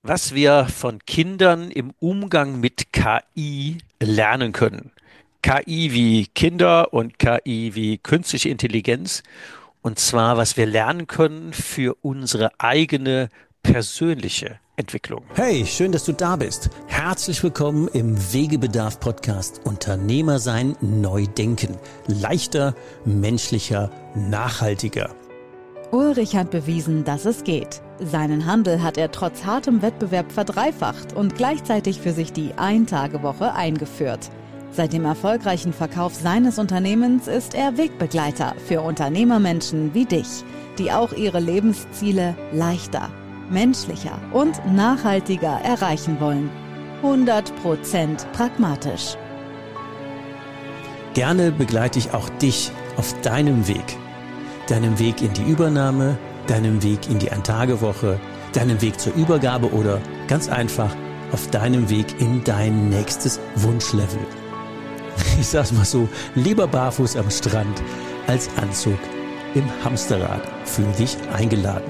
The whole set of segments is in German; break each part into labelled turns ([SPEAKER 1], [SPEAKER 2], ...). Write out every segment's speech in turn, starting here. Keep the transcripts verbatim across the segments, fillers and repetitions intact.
[SPEAKER 1] was wir von Kindern im Umgang mit K I lernen können. K I wie Kinder und K I wie künstliche Intelligenz. Und zwar, was wir lernen können für unsere eigene persönliche Entwicklung.
[SPEAKER 2] Hey, schön, dass du da bist. Herzlich willkommen im Wegebedarf-Podcast Unternehmer sein, neu denken. Leichter, menschlicher, nachhaltiger.
[SPEAKER 3] Ulrich hat bewiesen, dass es geht. Seinen Handel hat er trotz hartem Wettbewerb verdreifacht und gleichzeitig für sich die Ein-Tage-Woche eingeführt. Seit dem erfolgreichen Verkauf seines Unternehmens ist er Wegbegleiter für Unternehmermenschen wie dich, die auch ihre Lebensziele leichter, menschlicher und nachhaltiger erreichen wollen. hundert Prozent pragmatisch.
[SPEAKER 2] Gerne begleite ich auch dich auf deinem Weg. Deinem Weg in die Übernahme, deinem Weg in die Ein-Tage-Woche, deinem Weg zur Übergabe oder ganz einfach auf deinem Weg in dein nächstes Wunschlevel. Ich sag's mal so, lieber barfuß am Strand als Anzug im Hamsterrad. Fühl dich eingeladen.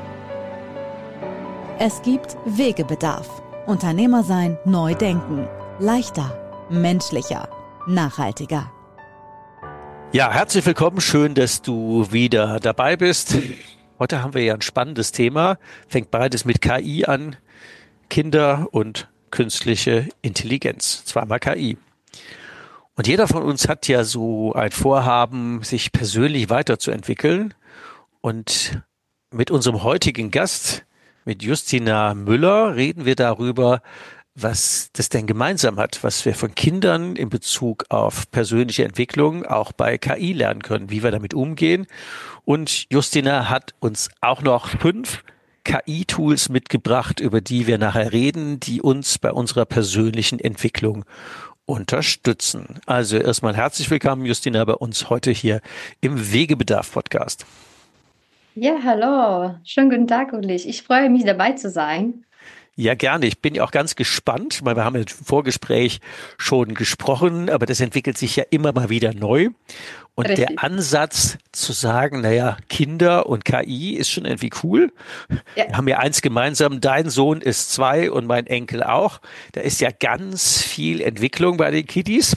[SPEAKER 3] Es gibt Wegebedarf. Unternehmer sein, neu denken. Leichter, menschlicher, nachhaltiger.
[SPEAKER 1] Ja, herzlich willkommen. Schön, dass du wieder dabei bist. Heute haben wir ja ein spannendes Thema. Fängt beides mit K I an. Kinder und künstliche Intelligenz. Zweimal K I. Und jeder von uns hat ja so ein Vorhaben, sich persönlich weiterzuentwickeln. Und mit unserem heutigen Gast, mit Justina Müller, reden wir darüber, was das denn gemeinsam hat, was wir von Kindern in Bezug auf persönliche Entwicklung auch bei K I lernen können, wie wir damit umgehen. Und Justina hat uns auch noch fünf K I-Tools mitgebracht, über die wir nachher reden, die uns bei unserer persönlichen Entwicklung unterstützen. Also erstmal herzlich willkommen, Justina, bei uns heute hier im Wegebedarf-Podcast.
[SPEAKER 4] Ja, hallo. Schönen guten Tag, Ulrich. Ich freue mich, dabei zu sein.
[SPEAKER 1] Ja, gerne. Ich bin ja auch ganz gespannt, weil wir haben ja im Vorgespräch schon gesprochen, aber das entwickelt sich ja immer mal wieder neu. Und
[SPEAKER 4] Richtig.
[SPEAKER 1] der Ansatz zu sagen, naja, Kinder und K I ist schon irgendwie cool.
[SPEAKER 4] Ja.
[SPEAKER 1] Wir haben ja eins gemeinsam, dein Sohn ist zwei und mein Enkel auch. Da ist ja ganz viel Entwicklung bei den Kiddies.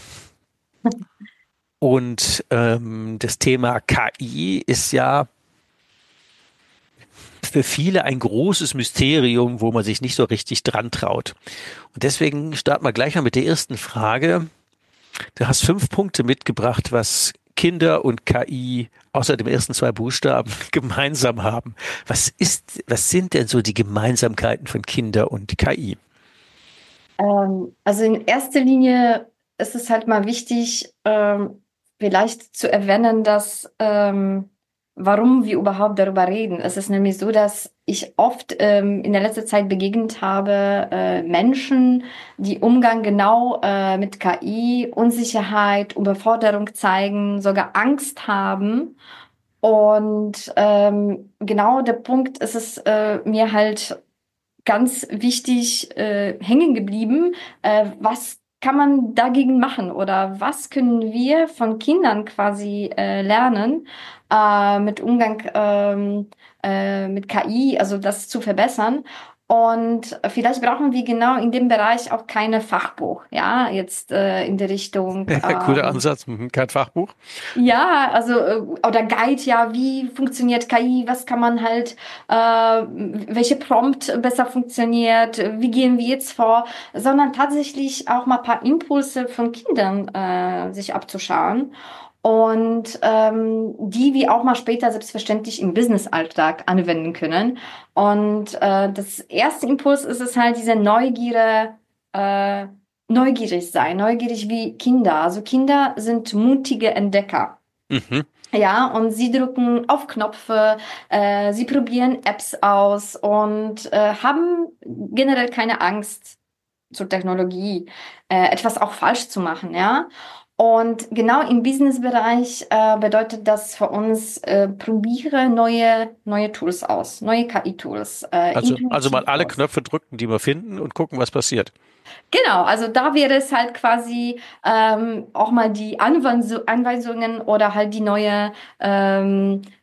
[SPEAKER 1] Und ähm, das Thema K I ist ja für viele ein großes Mysterium, wo man sich nicht so richtig dran traut. Und deswegen starten wir gleich mal mit der ersten Frage. Du hast fünf Punkte mitgebracht, was Kinder und K I außer den ersten zwei Buchstaben gemeinsam haben. Was ist, was sind denn so die Gemeinsamkeiten von Kinder und K I?
[SPEAKER 4] Ähm, also in erster Linie ist es halt mal wichtig, ähm, vielleicht zu erwähnen, dass ähm, warum wir überhaupt darüber reden. Es ist nämlich so, dass ich oft ähm, in der letzten Zeit begegnet habe, äh, Menschen, die Umgang genau äh, mit K I, Unsicherheit, Überforderung zeigen, sogar Angst haben. Und ähm, genau der Punkt ist es äh, mir halt ganz wichtig äh, hängen geblieben. Äh, was kann man dagegen machen oder was können wir von Kindern quasi äh, lernen, äh, mit Umgang ähm, äh, mit K I, also das zu verbessern? Und vielleicht brauchen wir genau in dem Bereich auch keine Fachbuch, ja, jetzt äh, in der Richtung.
[SPEAKER 1] Cooler
[SPEAKER 4] Ähm,
[SPEAKER 1] Ansatz, mhm, kein Fachbuch.
[SPEAKER 4] ja, also, äh, oder Guide, ja, wie funktioniert K I, was kann man halt, äh, welche Prompt besser funktioniert, wie gehen wir jetzt vor, sondern tatsächlich auch mal ein paar Impulse von Kindern äh, sich abzuschauen und ähm, die wir auch mal später selbstverständlich im Business-Alltag anwenden können. Und äh, das erste Impuls ist es halt diese Neugierde, äh, neugierig sein, neugierig wie Kinder. Also Kinder sind mutige Entdecker.
[SPEAKER 1] Mhm.
[SPEAKER 4] Ja, und sie drücken auf Knöpfe, äh, sie probieren Apps aus und äh, haben generell keine Angst zur Technologie, äh, etwas auch falsch zu machen, ja. Und genau im Businessbereich äh, bedeutet das für uns, äh, probiere neue, neue Tools aus, neue K I-Tools, äh,
[SPEAKER 1] Also, also mal
[SPEAKER 4] intuitiv
[SPEAKER 1] alle
[SPEAKER 4] aus.
[SPEAKER 1] Knöpfe drücken, die wir finden und gucken, was passiert.
[SPEAKER 4] Genau, also da wäre es halt quasi ähm, auch mal die Anweis Anweisungen oder halt die neue ähm,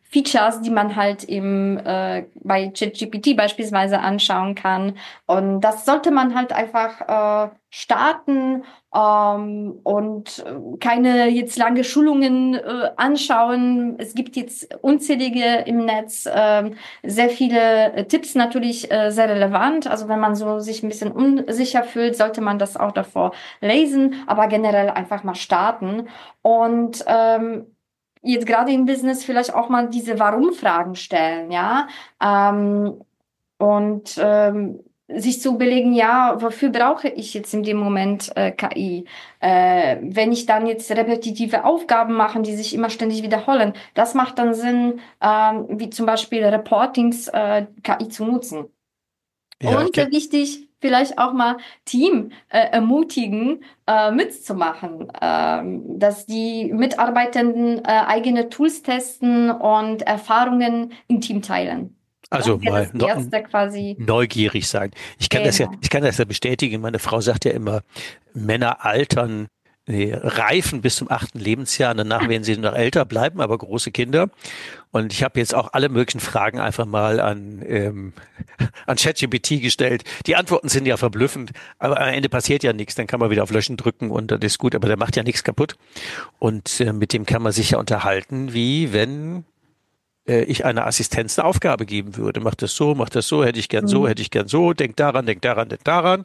[SPEAKER 4] Features, die man halt im äh, bei ChatGPT beispielsweise anschauen kann. Und das sollte man halt einfach äh, starten ähm, und keine jetzt lange Schulungen äh, anschauen. Es gibt jetzt unzählige im Netz, äh, sehr viele äh, Tipps natürlich äh, sehr relevant. Also wenn man so sich ein bisschen unsicher fühlt, sollte man das auch davor lesen, aber generell einfach mal starten. Und ähm, jetzt gerade im Business vielleicht auch mal diese Warum-Fragen stellen, ja. Ähm, und ähm, sich zu überlegen, ja, wofür brauche ich jetzt in dem Moment äh, K I? Äh, wenn ich dann jetzt repetitive Aufgaben mache, die sich immer ständig wiederholen, das macht dann Sinn, ähm, wie zum Beispiel Reportings äh, K I zu nutzen.
[SPEAKER 1] Ja, ich
[SPEAKER 4] Und
[SPEAKER 1] kenn,
[SPEAKER 4] sehr wichtig, vielleicht auch mal Team äh, ermutigen, äh, mitzumachen, ähm, dass die Mitarbeitenden äh, eigene Tools testen und Erfahrungen im Team teilen. Das
[SPEAKER 1] also
[SPEAKER 4] wäre
[SPEAKER 1] mal
[SPEAKER 4] das
[SPEAKER 1] no,
[SPEAKER 4] Erste quasi.
[SPEAKER 1] neugierig sein. Ich kann das ja,
[SPEAKER 4] Genau.
[SPEAKER 1] ich kann das ja bestätigen. Meine Frau sagt ja immer, Männer altern, nee, reifen bis zum achten Lebensjahr und danach werden sie noch älter, bleiben aber große Kinder. Und ich habe jetzt auch alle möglichen Fragen einfach mal an, ähm, an ChatGPT gestellt. Die Antworten sind ja verblüffend, aber am Ende passiert ja nichts. Dann kann man wieder auf Löschen drücken und das ist gut, aber der macht ja nichts kaputt. Und äh, mit dem kann man sich ja unterhalten, wie wenn äh, ich einer Assistenz eine Aufgabe geben würde. Mach das so, mach das so, hätte ich gern so,
[SPEAKER 4] Mhm.
[SPEAKER 1] hätte ich gern so, denk daran, denk daran, denk daran.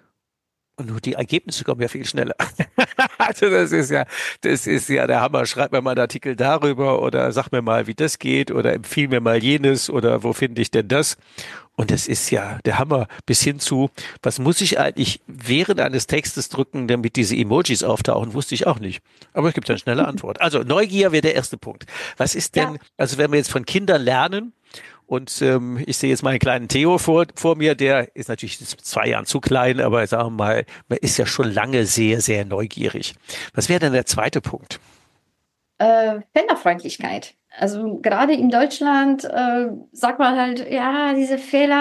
[SPEAKER 1] Und nur die Ergebnisse kommen ja viel schneller. Also das ist ja, das ist ja der Hammer. Schreib mir mal einen Artikel darüber oder sag mir mal, wie das geht oder empfiehl mir mal jenes oder wo finde ich denn das? Und das ist ja der Hammer bis hin zu, was muss ich eigentlich während eines Textes drücken, damit diese Emojis auftauchen, wusste ich auch nicht. Aber es gibt eine schnelle Antwort. Also Neugier wäre der erste Punkt. Was ist
[SPEAKER 4] Ja.
[SPEAKER 1] denn, also wenn wir jetzt von Kindern lernen, und ähm, ich sehe jetzt meinen kleinen Theo vor, vor mir, der ist natürlich jetzt mit zwei Jahren zu klein, aber sagen wir mal, man ist ja schon lange sehr, sehr neugierig. Was wäre denn der zweite Punkt?
[SPEAKER 4] Äh, Fehlerfreundlichkeit. Also gerade in Deutschland äh, sagt man halt, ja, diese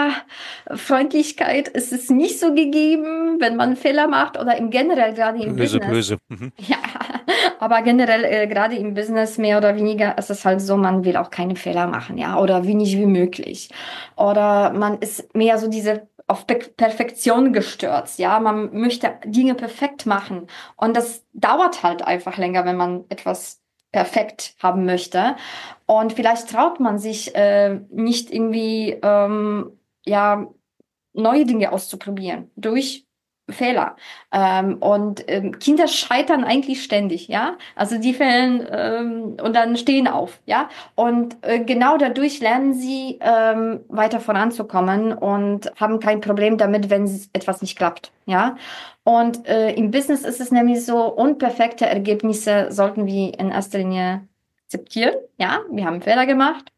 [SPEAKER 4] Fehlerfreundlichkeit ist es nicht so gegeben, wenn man Fehler macht oder im generell gerade im
[SPEAKER 1] Böse,
[SPEAKER 4] Business.
[SPEAKER 1] böse. Mhm.
[SPEAKER 4] Ja, aber generell äh, gerade im Business mehr oder weniger ist es halt so, man will auch keine Fehler machen, ja, oder wenig wie möglich. Oder man ist mehr so diese auf Pe Perfektion gestürzt, ja, man möchte Dinge perfekt machen und das dauert halt einfach länger, wenn man etwas perfekt haben möchte. Und vielleicht traut man sich äh, nicht irgendwie ähm, ja neue Dinge auszuprobieren durch Fehler. Ähm, und ähm, Kinder scheitern eigentlich ständig, ja. Also die fällen ähm, und dann stehen auf, ja. Und äh, genau dadurch lernen sie ähm, weiter voranzukommen und haben kein Problem damit, wenn s- etwas nicht klappt, ja. Und äh, im Business ist es nämlich so, unperfekte Ergebnisse sollten wir in erster Linie akzeptieren, ja. Wir haben Fehler gemacht.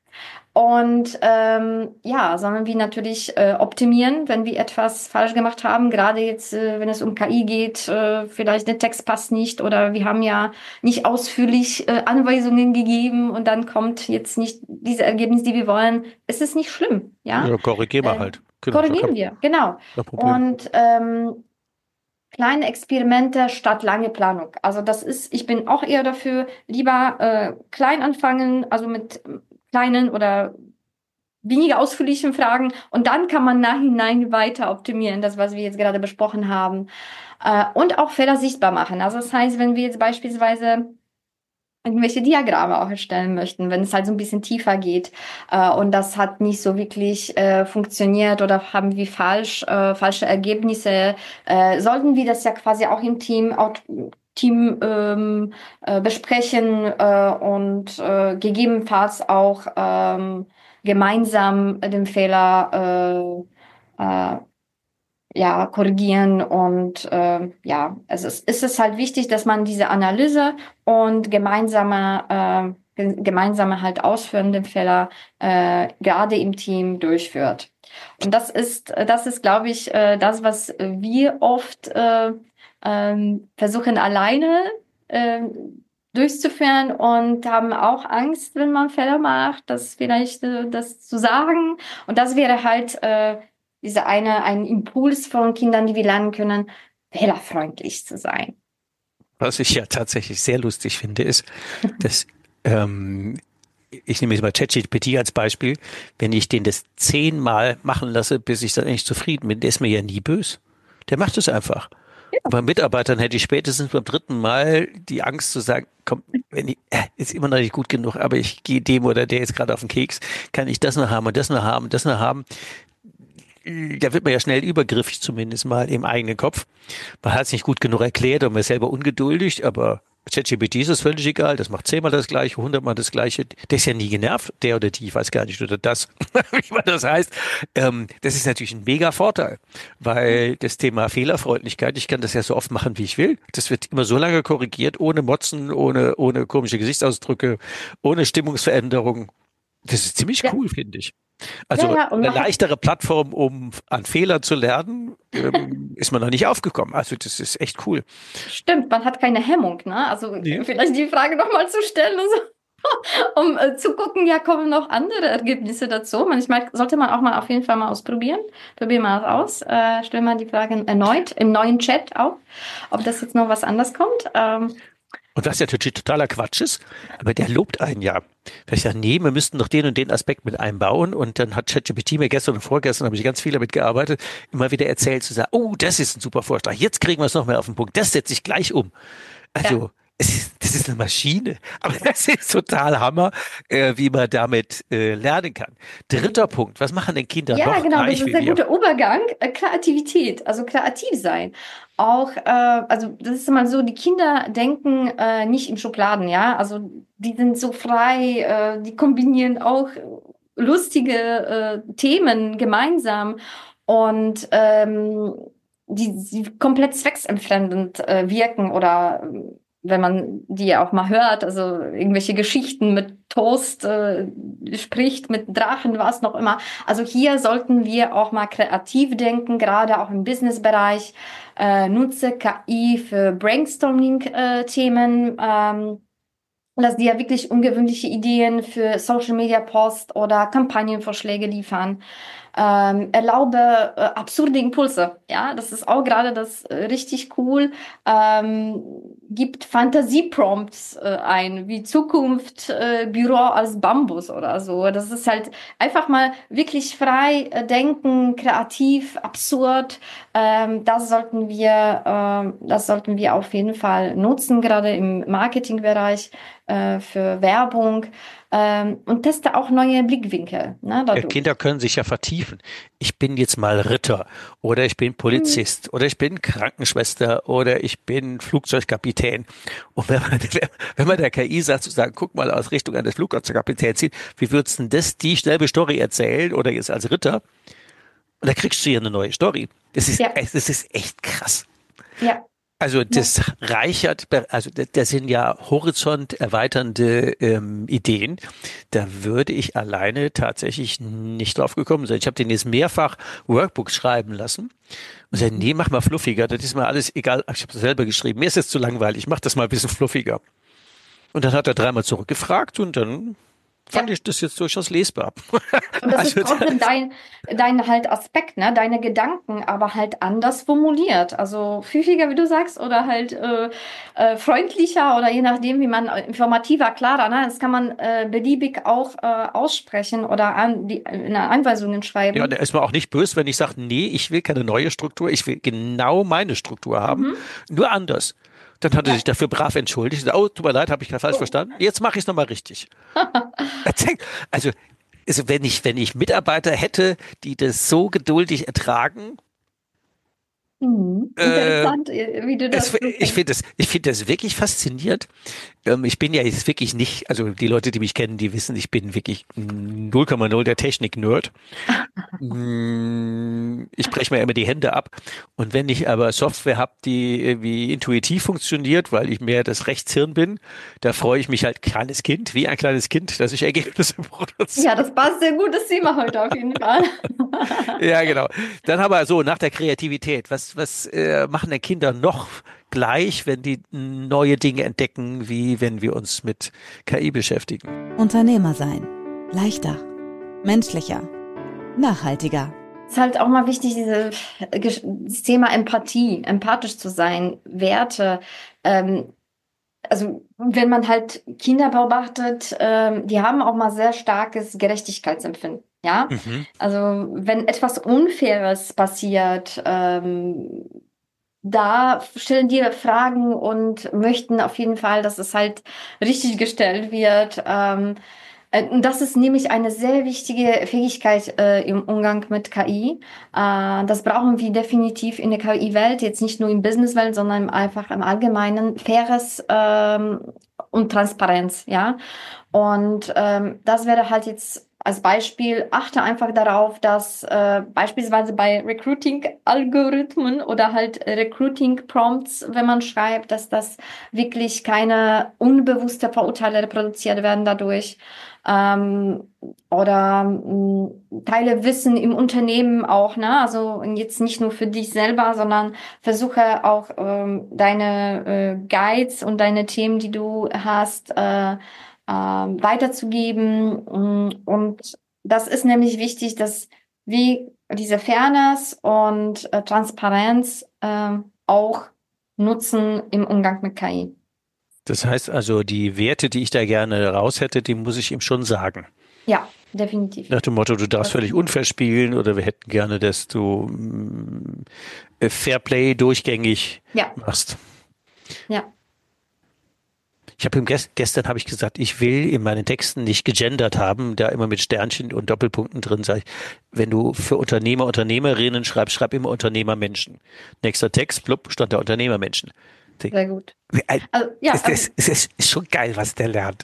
[SPEAKER 4] Und ähm, ja, sollen wir natürlich äh, optimieren, wenn wir etwas falsch gemacht haben. Gerade jetzt, äh, wenn es um K I geht, äh, vielleicht der Text passt nicht oder wir haben ja nicht ausführlich äh, Anweisungen gegeben und dann kommt jetzt nicht diese Ergebnis, die wir wollen. Es ist nicht schlimm, ja.
[SPEAKER 1] Ja, korrigier mal
[SPEAKER 4] Äh,
[SPEAKER 1] halt. Genau, ist ja kein,
[SPEAKER 4] korrigieren wir, genau.
[SPEAKER 1] kein Problem.
[SPEAKER 4] Und ähm, kleine Experimente statt lange Planung. Also das ist, ich bin auch eher dafür, lieber äh, klein anfangen, also mit kleinen oder weniger ausführlichen Fragen und dann kann man nachhinein weiter optimieren, das, was wir jetzt gerade besprochen haben. Äh, und auch Fehler sichtbar machen. Also das heißt, wenn wir jetzt beispielsweise irgendwelche Diagramme auch erstellen möchten, wenn es halt so ein bisschen tiefer geht äh, und das hat nicht so wirklich äh, funktioniert oder haben wir falsch äh, falsche Ergebnisse, äh, sollten wir das ja quasi auch im Team auch Team ähm, äh, besprechen äh, und äh, gegebenenfalls auch ähm, gemeinsam den Fehler äh, äh, ja, korrigieren und äh, ja, es ist, ist es halt wichtig, dass man diese Analyse und gemeinsame, äh, ge- gemeinsame halt ausführende Fälle äh, gerade im Team durchführt. Und das ist, das ist, glaube ich, äh, das, was wir oft äh, ähm, versuchen alleine äh, durchzuführen und haben auch Angst, wenn man Fehler macht, das vielleicht äh, das zu sagen. Und das wäre halt äh, diese eine, ein Impuls von Kindern, die wir lernen können, fehlerfreundlich zu sein.
[SPEAKER 1] Was ich ja tatsächlich sehr lustig finde, ist, dass ähm, ich nehme jetzt mal ChatGPT als Beispiel, wenn ich den das zehnmal machen lasse, bis ich dann echt zufrieden bin, der ist mir ja nie böse. Der macht es einfach. Und bei Mitarbeitern hätte ich spätestens beim dritten Mal die Angst zu sagen, komm, wenn ich, äh, ist immer noch nicht gut genug, aber ich gehe dem oder der jetzt gerade auf den Keks, kann ich das noch haben und das noch haben und das noch haben. Da wird man ja schnell übergriffig, zumindest mal im eigenen Kopf. Man hat es nicht gut genug erklärt und man ist selber ungeduldig, aber ChatGPT ist es völlig egal, das macht zehnmal das Gleiche, hundertmal das Gleiche. Der ist ja nie genervt, der oder die, ich weiß gar nicht, oder das, wie man das heißt. Ähm, das ist natürlich ein mega Vorteil, weil das Thema Fehlerfreundlichkeit, ich kann das ja so oft machen, wie ich will. Das wird immer so lange korrigiert, ohne Motzen, ohne, ohne komische Gesichtsausdrücke, ohne Stimmungsveränderung. Das ist ziemlich
[SPEAKER 4] Ja.
[SPEAKER 1] cool, finde ich. Also
[SPEAKER 4] Ja, ja, und
[SPEAKER 1] eine
[SPEAKER 4] man hat-
[SPEAKER 1] leichtere Plattform, um an Fehlern zu lernen, ähm, ist man noch nicht aufgekommen. Also das ist echt cool.
[SPEAKER 4] Stimmt, man hat keine Hemmung, ne? Also
[SPEAKER 1] Nee.
[SPEAKER 4] vielleicht die Frage nochmal zu stellen, also, um äh, zu gucken, ja, kommen noch andere Ergebnisse dazu. Manchmal sollte man auch mal auf jeden Fall mal ausprobieren. Probieren wir das aus. Äh, stellen wir die Fragen erneut im neuen Chat auf, ob das jetzt noch was anderes kommt. Ähm,
[SPEAKER 1] Und was ja natürlich totaler Quatsch ist, aber der lobt einen ja. Vielleicht sagt, nee, wir müssten doch den und den Aspekt mit einbauen. Und dann hat ChatGPT mir gestern und vorgestern, habe ich ganz viel damit gearbeitet, immer wieder erzählt zu sagen, oh, das ist ein super Vorschlag, jetzt kriegen wir es noch mehr auf den Punkt, das setze ich gleich um. Also,
[SPEAKER 4] Ja.
[SPEAKER 1] es ist, das ist eine Maschine, aber das ist total Hammer, äh, wie man damit äh, lernen kann. Dritter Punkt, was machen denn Kinder
[SPEAKER 4] Ja,
[SPEAKER 1] noch
[SPEAKER 4] genau, das
[SPEAKER 1] gleich
[SPEAKER 4] ist
[SPEAKER 1] wie
[SPEAKER 4] ein
[SPEAKER 1] wir?
[SPEAKER 4] guter Übergang. Äh, Kreativität, also kreativ sein. Auch, äh, also das ist immer so, die Kinder denken äh, nicht in Schubladen, ja. Also die sind so frei, äh, die kombinieren auch lustige äh, Themen gemeinsam und ähm, die, die komplett zwecksentfremdend äh, wirken oder wenn man die auch mal hört, also irgendwelche Geschichten mit Toast äh, spricht, mit Drachen, was noch immer. Also hier sollten wir auch mal kreativ denken, gerade auch im Businessbereich. Äh, nutze K I für Brainstorming-Themen. Ähm, Lass dir wirklich ungewöhnliche Ideen für Social Media Posts oder Kampagnenvorschläge liefern. Ähm, erlaube äh, absurde Impulse. Ja, das ist auch gerade das äh, richtig cool. Ähm, gibt Fantasieprompts äh, ein, wie Zukunft, äh, Büro als Bambus oder so. Das ist halt einfach mal wirklich frei äh, denken, kreativ, absurd. Ähm, das sollten wir, ähm, das sollten wir auf jeden Fall nutzen, gerade im Marketingbereich äh, für Werbung. Ähm, und teste auch neue Blickwinkel, ne,
[SPEAKER 1] Ja,
[SPEAKER 4] dadurch.
[SPEAKER 1] Kinder können sich ja vertiefen. Ich bin jetzt mal Ritter oder ich bin Polizist oder ich bin Krankenschwester oder ich bin Flugzeugkapitän. Und wenn man, wenn man der K I sagt, zu sagen, guck mal aus Richtung eines Flugzeugkapitäns sieht, wie würdest du denn das die selbe Story erzählen oder jetzt als Ritter? Und da kriegst du hier eine neue Story. Das ist,
[SPEAKER 4] Ja.
[SPEAKER 1] das ist echt krass.
[SPEAKER 4] Ja,
[SPEAKER 1] Also das reichert, also das das sind ja horizont erweiternde ähm, Ideen. Da würde ich alleine tatsächlich nicht drauf gekommen sein. Ich habe den jetzt mehrfach Workbooks schreiben lassen und sage, nee, mach mal fluffiger. Das ist mir alles egal. Ich habe es selber geschrieben. Mir ist es zu langweilig. Mach das mal ein bisschen fluffiger. Und dann hat er dreimal zurückgefragt und dann fand
[SPEAKER 4] Ja.
[SPEAKER 1] ich das jetzt durchaus lesbar.
[SPEAKER 4] und das
[SPEAKER 1] Also
[SPEAKER 4] ist trotzdem dein, dein halt Aspekt, ne, deine Gedanken, aber halt anders formuliert. Also pfiffiger, wie du sagst, oder halt äh, äh, freundlicher oder je nachdem, wie man äh, informativer, klarer, ne, das kann man äh, beliebig auch äh, aussprechen oder an die in Anweisungen schreiben.
[SPEAKER 1] Ja, der ist mir auch nicht böse, wenn ich sage, nee, ich will keine neue Struktur, ich will genau meine Struktur haben,
[SPEAKER 4] Mhm.
[SPEAKER 1] nur anders. Dann hat er
[SPEAKER 4] Ja.
[SPEAKER 1] sich dafür brav entschuldigt. Oh, tut mir leid, habe ich gerade falsch
[SPEAKER 4] Oh.
[SPEAKER 1] verstanden. Jetzt mache ich es nochmal richtig. Also, also wenn ich, wenn ich Mitarbeiter hätte, die das so geduldig ertragen,
[SPEAKER 4] Mhm.
[SPEAKER 1] Äh,
[SPEAKER 4] Interessant, äh, wie du das
[SPEAKER 1] es,
[SPEAKER 4] so
[SPEAKER 1] ich
[SPEAKER 4] denkst.
[SPEAKER 1] finde das, ich finde das wirklich faszinierend. Ähm, ich bin ja jetzt wirklich nicht, also die Leute, die mich kennen, die wissen, ich bin wirklich null Komma null der Technik-Nerd. Mm, Ich breche mir immer die Hände ab. Und wenn ich aber Software habe, die irgendwie intuitiv funktioniert, weil ich mehr das Rechtshirn bin, da freue ich mich halt kleines Kind, wie ein kleines Kind, dass ich Ergebnisse produziere.
[SPEAKER 4] Ja, das passt sehr gut, das Thema heute auf jeden Fall.
[SPEAKER 1] Ja, genau. Dann haben wir so nach der Kreativität. Was, was äh, machen denn Kinder noch gleich, wenn die neue Dinge entdecken, wie wenn wir uns mit K I beschäftigen?
[SPEAKER 3] Unternehmer sein. Leichter. Menschlicher. Nachhaltiger.
[SPEAKER 4] Es ist halt auch mal wichtig, diese, das Thema Empathie, empathisch zu sein, Werte. Ähm, also wenn man halt Kinder beobachtet, ähm, die haben auch mal sehr starkes Gerechtigkeitsempfinden. Ja,
[SPEAKER 1] Mhm.
[SPEAKER 4] also wenn etwas Unfaires passiert, ähm, da stellen die Fragen und möchten auf jeden Fall, dass es halt richtig gestellt wird. Ähm, äh, und das ist nämlich eine sehr wichtige Fähigkeit äh, im Umgang mit K I. Äh, das brauchen wir definitiv in der K I-Welt, jetzt nicht nur im Business-Welt, sondern einfach im Allgemeinen. Faires ähm, und Transparenz, ja. Und ähm, das wäre halt jetzt als Beispiel, achte einfach darauf, dass äh, beispielsweise bei Recruiting-Algorithmen oder halt Recruiting-Prompts, wenn man schreibt, dass das wirklich keine unbewusste Vorurteile reproduziert werden dadurch. Ähm, oder mh, teile Wissen im Unternehmen auch, ne? Also jetzt nicht nur für dich selber, sondern versuche auch ähm, deine äh, Guides und deine Themen, die du hast, äh, ähm, weiterzugeben. Und das ist nämlich wichtig, dass wir diese Fairness und äh, Transparenz äh, auch nutzen im Umgang mit K I.
[SPEAKER 1] Das heißt also, die Werte, die ich da gerne raus hätte, die muss ich ihm schon sagen.
[SPEAKER 4] Ja, definitiv.
[SPEAKER 1] Nach dem Motto, du darfst
[SPEAKER 4] Das,
[SPEAKER 1] völlig unfair spielen oder wir hätten gerne, dass du mm, Fairplay durchgängig
[SPEAKER 4] ja,
[SPEAKER 1] machst.
[SPEAKER 4] ja.
[SPEAKER 1] Ich habe ihm gest gestern habe ich gesagt, ich will in meinen Texten nicht gegendert haben, da immer mit Sternchen und Doppelpunkten drin, sage ich, wenn du für Unternehmer, Unternehmerinnen schreibst, schreib immer Unternehmermenschen. Nächster Text, blub, stand da Unternehmermenschen.
[SPEAKER 4] Sehr gut.
[SPEAKER 1] Ein-
[SPEAKER 4] Also, ja,
[SPEAKER 1] Das,
[SPEAKER 4] also,
[SPEAKER 1] das, das ist schon geil, was der lernt.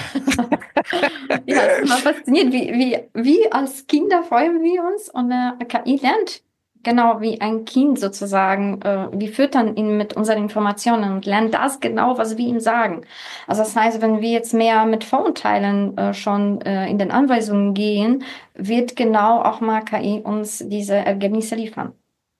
[SPEAKER 4] ja, es ist immer faszinierend, wie, wie, wie als Kinder freuen wir uns und äh, K I lernt genau wie ein Kind sozusagen. Äh, wir füttern ihn mit unseren Informationen und lernt das genau, was wir ihm sagen. Also das heißt, wenn wir jetzt mehr mit Vorurteilen äh, schon äh, in den Anweisungen gehen, wird genau auch mal K I uns diese Ergebnisse liefern.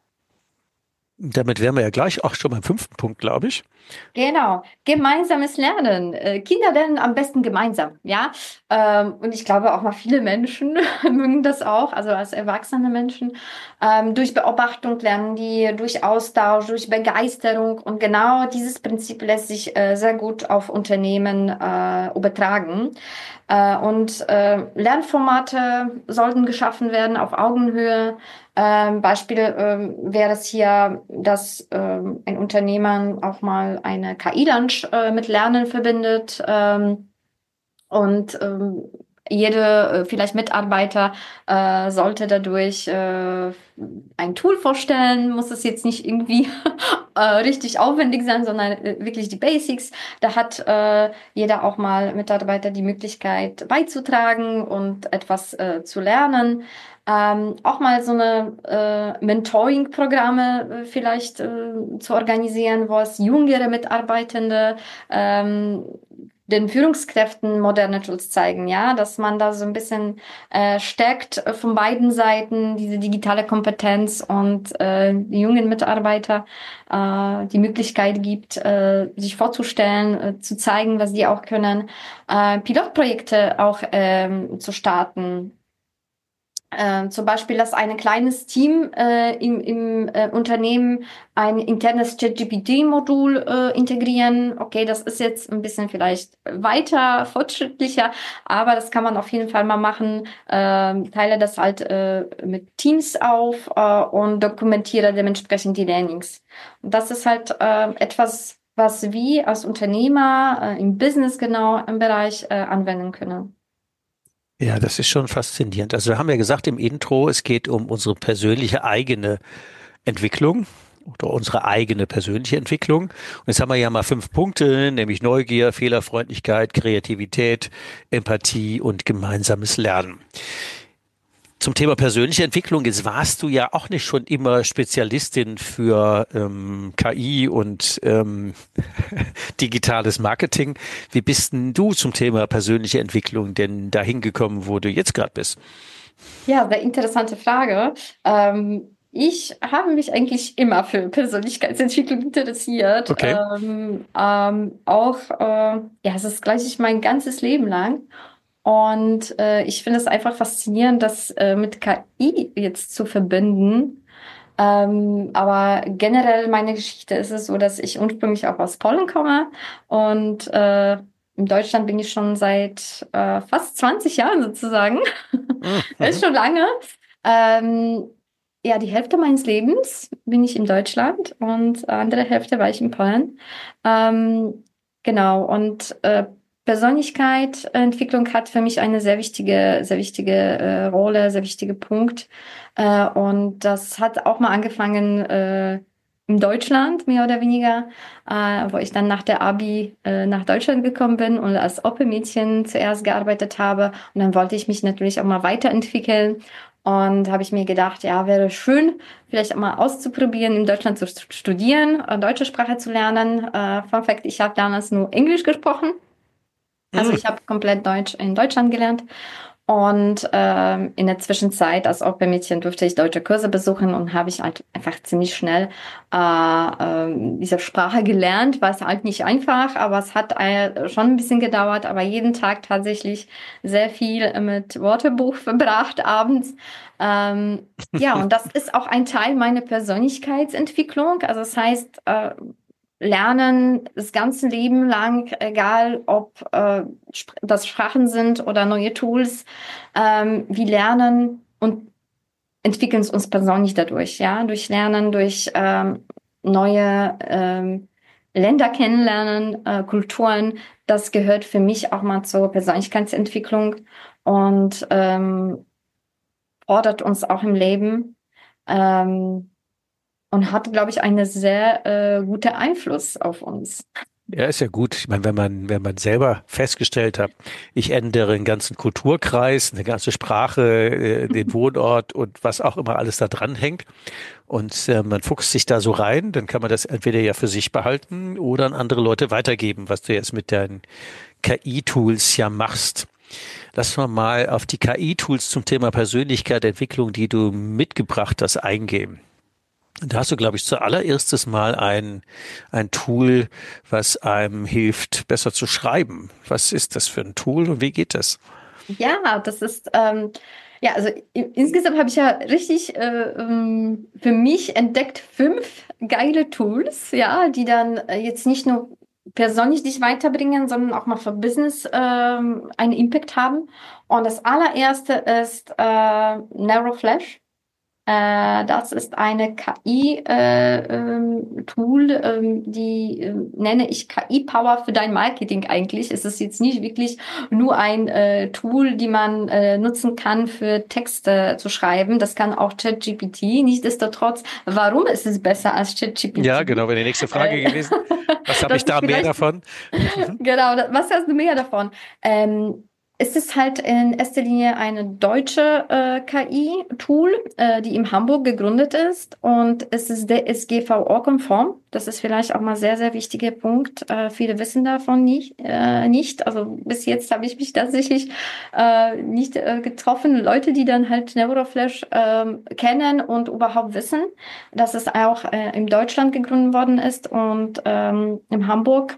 [SPEAKER 1] Damit wären wir ja gleich auch schon beim fünften Punkt, glaube ich.
[SPEAKER 4] Genau, gemeinsames Lernen. Äh, Kinder lernen am besten gemeinsam, ja. Ähm, und ich glaube auch mal viele Menschen mögen das auch, also als erwachsene Menschen. Ähm, durch Beobachtung lernen die, durch Austausch, durch Begeisterung. Und genau dieses Prinzip lässt sich äh, sehr gut auf Unternehmen äh, übertragen. Äh, und äh, Lernformate sollten geschaffen werden auf Augenhöhe. Ähm, Beispiel ähm, wäre es hier, dass ähm, ein Unternehmen auch mal eine K I-Lunch äh, mit Lernen verbindet ähm, und ähm, jede äh, vielleicht Mitarbeiter äh, sollte dadurch äh, ein Tool vorstellen, muss es jetzt nicht irgendwie äh, richtig aufwendig sein, sondern äh, wirklich die Basics. Da hat äh, jeder auch mal Mitarbeiter die Möglichkeit beizutragen und etwas äh, zu lernen. Ähm, auch mal so eine äh, Mentoring-Programme äh, vielleicht äh, zu organisieren, wo es jüngere Mitarbeitende ähm, den Führungskräften moderne Tools zeigen, ja, dass man da so ein bisschen äh, stärkt äh, von beiden Seiten diese digitale Kompetenz und äh, die jungen Mitarbeiter äh, die Möglichkeit gibt, äh, sich vorzustellen, äh, zu zeigen, was die auch können, äh, Pilotprojekte auch ähm, zu starten. Äh, zum Beispiel, dass ein kleines Team äh, im, im äh, Unternehmen ein internes ChatGPT-Modul äh, integrieren. Okay, das ist jetzt ein bisschen vielleicht weiter, fortschrittlicher, aber das kann man auf jeden Fall mal machen. Äh, teile das halt äh, mit Teams auf äh, und dokumentiere dementsprechend die Learnings. Und das ist halt äh, etwas, was wir als Unternehmer äh, im Business genau im Bereich äh, anwenden können.
[SPEAKER 1] Ja, das ist schon faszinierend. Also wir haben ja gesagt im Intro, es geht um unsere persönliche eigene Entwicklung oder unsere eigene persönliche Entwicklung. Und jetzt haben wir ja mal fünf Punkte, nämlich Neugier, Fehlerfreundlichkeit, Kreativität, Empathie und gemeinsames Lernen. Zum Thema persönliche Entwicklung, jetzt warst du ja auch nicht schon immer Spezialistin für ähm, K I und ähm, digitales Marketing. Wie bist denn du zum Thema persönliche Entwicklung denn dahin gekommen, wo du jetzt gerade bist?
[SPEAKER 4] Ja, sehr interessante Frage. Ähm, ich habe mich eigentlich immer für Persönlichkeitsentwicklung interessiert.
[SPEAKER 1] Okay.
[SPEAKER 4] Ähm, ähm, auch, äh, ja, es ist gleich mein ganzes Leben lang. Und äh, ich finde es einfach faszinierend, das äh, mit K I jetzt zu verbinden. Ähm, aber generell meine Geschichte ist es so, dass ich ursprünglich auch aus Polen komme und äh, in Deutschland bin ich schon seit äh, fast zwanzig Jahren sozusagen. Ist
[SPEAKER 1] Mhm.
[SPEAKER 4] schon lange. Ähm, ja, die Hälfte meines Lebens bin ich in Deutschland und andere Hälfte war ich in Polen. Ähm, genau, und äh, Persönlichkeitsentwicklung hat für mich eine sehr wichtige, sehr wichtige äh, Rolle, sehr wichtige Punkt. Äh, und das hat auch mal angefangen äh, in Deutschland, mehr oder weniger, äh, wo ich dann nach der Abi äh, nach Deutschland gekommen bin und als Opermädchen zuerst gearbeitet habe. Und dann wollte ich mich natürlich auch mal weiterentwickeln. Und habe ich mir gedacht, ja, wäre schön, vielleicht auch mal auszuprobieren, in Deutschland zu studieren, äh, deutsche Sprache zu lernen. Äh, Fun Fact, ich habe damals nur Englisch gesprochen. Also
[SPEAKER 1] Mhm.
[SPEAKER 4] ich habe komplett Deutsch in Deutschland gelernt. Und ähm, in der Zwischenzeit als Au-pair-Mädchen durfte ich deutsche Kurse besuchen und habe ich halt einfach ziemlich schnell äh, ähm, diese Sprache gelernt. War es halt nicht einfach, aber es hat äh, schon ein bisschen gedauert, aber jeden Tag tatsächlich sehr viel mit Wörterbuch verbracht abends. Ähm, ja, und das ist auch ein Teil meiner Persönlichkeitsentwicklung. Also das heißt, äh, Lernen das ganze Leben lang, egal ob äh, Sp- das Sprachen sind oder neue Tools, ähm, wir lernen und entwickeln uns persönlich dadurch, ja, durch Lernen, durch ähm, neue ähm, Länder kennenlernen, äh, Kulturen. Das gehört für mich auch mal zur Persönlichkeitsentwicklung und ähm, fordert uns auch im Leben. Ähm, und hat, glaube ich, einen sehr äh, guten Einfluss auf uns.
[SPEAKER 1] Ja, ist ja gut. Ich meine, wenn man, wenn man selber festgestellt hat, ich ändere einen ganzen Kulturkreis, eine ganze Sprache, äh, den Wohnort und was auch immer alles da dran hängt und äh, man fuchst sich da so rein, dann kann man das entweder ja für sich behalten oder an andere Leute weitergeben, was du jetzt mit deinen K I-Tools ja machst. Lass mal mal auf die K I-Tools zum Thema Persönlichkeitsentwicklung, die du mitgebracht hast, eingehen. Da hast du, glaube ich, zuallererstes Mal ein, ein Tool, was einem hilft, besser zu schreiben. Was ist das für ein Tool und wie geht das?
[SPEAKER 4] Ja, das ist, ähm, ja, also i- insgesamt habe ich ja richtig äh, ähm, für mich entdeckt fünf geile Tools, ja, die dann äh, jetzt nicht nur persönlich dich weiterbringen, sondern auch mal für Business ähm, einen Impact haben. Und das allererste ist äh, Neuroflash. Äh, das ist eine K I-Tool, äh, ähm, Tool, ähm, die äh, nenne ich K I-Power für dein Marketing eigentlich. Es ist jetzt nicht wirklich nur ein äh, Tool, die man äh, nutzen kann für Texte zu schreiben. Das kann auch ChatGPT. Nichtsdestotrotz, warum ist es besser als
[SPEAKER 1] Ja,
[SPEAKER 4] ChatGPT?
[SPEAKER 1] genau, wäre die nächste Frage
[SPEAKER 4] Äh,
[SPEAKER 1] gewesen. Was habe ich
[SPEAKER 4] das ist
[SPEAKER 1] da mehr
[SPEAKER 4] vielleicht
[SPEAKER 1] davon? Mhm.
[SPEAKER 4] genau, da- was hast du mehr davon? Ähm, es ist halt in erster Linie eine deutsche äh, K I-Tool, äh, die in Hamburg gegründet ist und es ist D S G V O-konform. Das ist vielleicht auch mal sehr, sehr wichtiger Punkt. Äh, viele wissen davon nicht, äh, nicht. Also bis jetzt habe ich mich tatsächlich äh, nicht äh, getroffen. Leute, die dann halt Neuroflash ähm, kennen und überhaupt wissen, dass es auch äh, in Deutschland gegründet worden ist und ähm, in Hamburg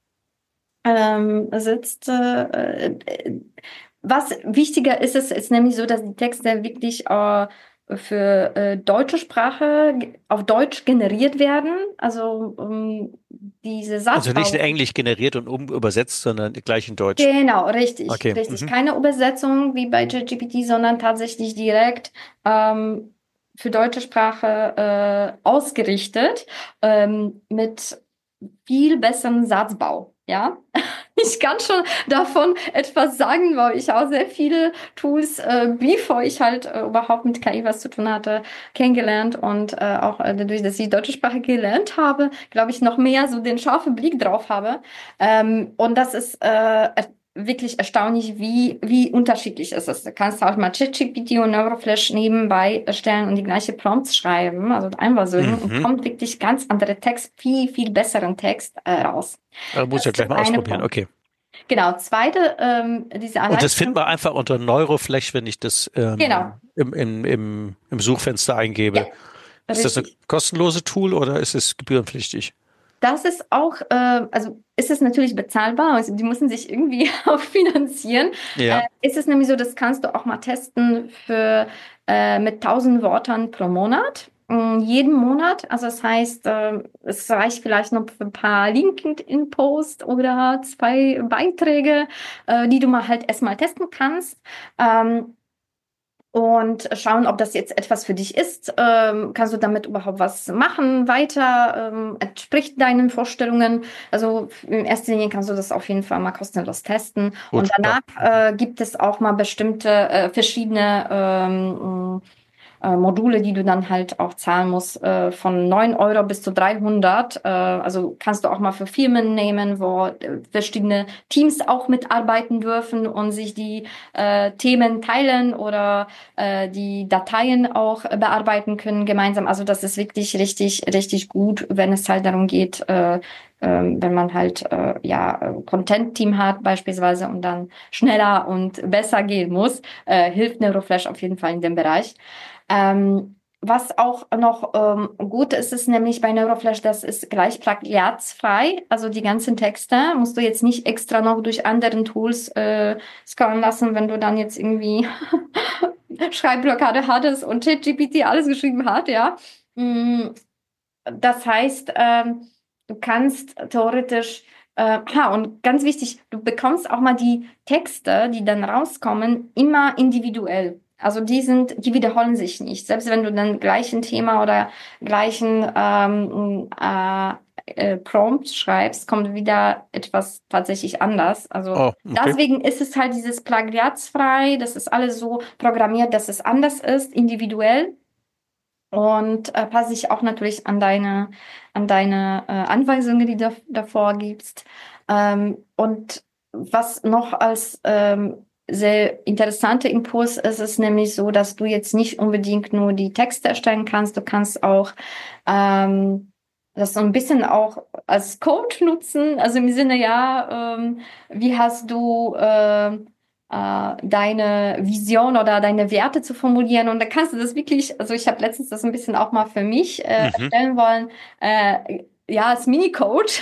[SPEAKER 4] ähm, sitzt. Äh, äh, was wichtiger ist, es ist nämlich so, dass die Texte wirklich äh, für äh, deutsche Sprache ge- auf Deutsch generiert werden. Also ähm, diese
[SPEAKER 1] Also nicht in
[SPEAKER 4] Satzbau.
[SPEAKER 1] Englisch generiert und um übersetzt, sondern gleich in Deutsch.
[SPEAKER 4] Genau, richtig,
[SPEAKER 1] Okay.
[SPEAKER 4] richtig.
[SPEAKER 1] Mhm.
[SPEAKER 4] Keine Übersetzung wie bei ChatGPT, sondern tatsächlich direkt ähm, für deutsche Sprache äh, ausgerichtet ähm, mit viel besseren Satzbau. Ja, ich kann schon davon etwas sagen, weil ich auch sehr viele Tools, äh, bevor ich halt äh, überhaupt mit K I was zu tun hatte, kennengelernt und äh, auch äh, dadurch, dass ich deutsche Sprache gelernt habe, glaube ich, noch mehr so den scharfen Blick drauf habe. Ähm, und das ist äh, wirklich erstaunlich, wie, wie unterschiedlich es ist. Du kannst auch mal ChatGPT und Neuroflash nebenbei erstellen und die gleiche Prompts schreiben, also Einwahlsögen, und
[SPEAKER 1] Mhm.
[SPEAKER 4] kommt wirklich ganz andere Text, viel, viel besseren Text äh, raus.
[SPEAKER 1] Also muss ich
[SPEAKER 4] Das
[SPEAKER 1] ja
[SPEAKER 4] ist
[SPEAKER 1] gleich mal
[SPEAKER 4] eine
[SPEAKER 1] ausprobieren.
[SPEAKER 4] Punkt.
[SPEAKER 1] Okay.
[SPEAKER 4] Genau, zweite, ähm, diese
[SPEAKER 1] Und das findet
[SPEAKER 4] Erleichterung.
[SPEAKER 1] man einfach unter Neuroflash, wenn ich das
[SPEAKER 4] Genau,
[SPEAKER 1] ähm, im, im, im, im Suchfenster
[SPEAKER 4] ja,
[SPEAKER 1] eingebe. Ist das ein
[SPEAKER 4] richtig.
[SPEAKER 1] kostenlose Tool oder ist es gebührenpflichtig?
[SPEAKER 4] Das ist auch, äh, also ist es natürlich bezahlbar, also die müssen sich irgendwie auch finanzieren. Äh,
[SPEAKER 1] Ja.
[SPEAKER 4] ist es nämlich so, das kannst du auch mal testen für äh, mit tausend Wörtern pro Monat. mh, jeden Monat. Also das heißt, äh, es reicht vielleicht noch für ein paar LinkedIn-Posts oder zwei Beiträge, äh, die du mal halt erstmal testen kannst. Ähm, Und schauen, ob das jetzt etwas für dich ist. Ähm, kannst du damit überhaupt was machen, weiter, ähm, entspricht deinen Vorstellungen. Also in erster Linie kannst du das auf jeden Fall mal kostenlos testen.
[SPEAKER 1] Gut,
[SPEAKER 4] Und danach
[SPEAKER 1] ja.
[SPEAKER 4] äh, gibt es auch mal bestimmte äh, verschiedene ähm, äh, Module, die du dann halt auch zahlen musst, äh, von neun Euro bis zu dreihundert. Äh, also kannst du auch mal für Firmen nehmen, wo äh, verschiedene Teams auch mitarbeiten dürfen und sich die äh, Themen teilen oder äh, die Dateien auch bearbeiten können gemeinsam. Also das ist wirklich richtig, richtig gut, wenn es halt darum geht, äh, ähm, wenn man halt äh, ja Content-Team hat beispielsweise und dann schneller und besser gehen muss, äh, hilft Neuroflash auf jeden Fall in dem Bereich. Ähm, was auch noch ähm, gut ist, ist nämlich bei Neuroflash, das ist gleich plagiatsfrei. Also die ganzen Texte musst du jetzt nicht extra noch durch anderen Tools äh, scrollen lassen, wenn du dann jetzt irgendwie Schreibblockade hattest und ChatGPT alles geschrieben hat, ja. Mm, Das heißt, ähm, du kannst theoretisch, äh, ha, und ganz wichtig, du bekommst auch mal die Texte, die dann rauskommen, immer individuell. Also die sind, die wiederholen sich nicht. Selbst wenn du dann gleichen Thema oder gleichen ähm, äh, äh, Prompt schreibst, kommt wieder etwas tatsächlich anders. Also
[SPEAKER 1] Oh, okay.
[SPEAKER 4] deswegen ist es halt dieses plagiatsfrei, das ist alles so programmiert, dass es anders ist, individuell. Und äh, passe ich auch natürlich an deine, an deine äh, Anweisungen, die du davor gibst. Ähm, und was noch als ähm, sehr interessanter Impuls ist, ist nämlich so, dass du jetzt nicht unbedingt nur die Texte erstellen kannst, du kannst auch ähm, das so ein bisschen auch als Coach nutzen, also im Sinne, ja, ähm, wie hast du äh, äh, deine Vision oder deine Werte zu formulieren. Und da kannst du das wirklich, also ich habe letztens das ein bisschen auch mal für mich äh,
[SPEAKER 1] Mhm.
[SPEAKER 4] erstellen wollen, äh, ja, als Mini-Code,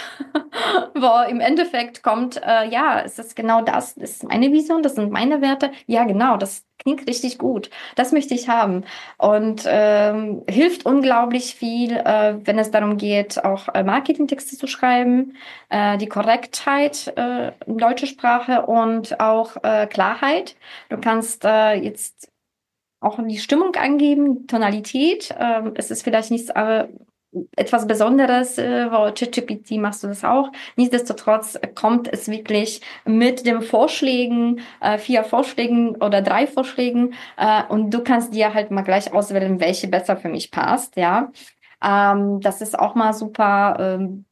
[SPEAKER 4] wo im Endeffekt kommt, äh, ja, ist das genau das, das ist meine Vision, das sind meine Werte. Ja, genau, das klingt richtig gut. Das möchte ich haben. Und ähm, hilft unglaublich viel, äh, wenn es darum geht, auch äh, Marketingtexte zu schreiben, äh, die Korrektheit äh, in deutscher Sprache und auch äh, Klarheit. Du kannst äh, jetzt auch die Stimmung angeben, Tonalität. Ähm, es ist vielleicht nichts äh, etwas Besonderes, äh, wo ChatGPT machst du das auch. Nichtsdestotrotz kommt es wirklich mit den Vorschlägen, äh, vier Vorschlägen oder drei Vorschlägen, äh, und du kannst dir halt mal gleich auswählen, welche besser für mich passt, ja. Ähm, das ist auch mal super. Ähm,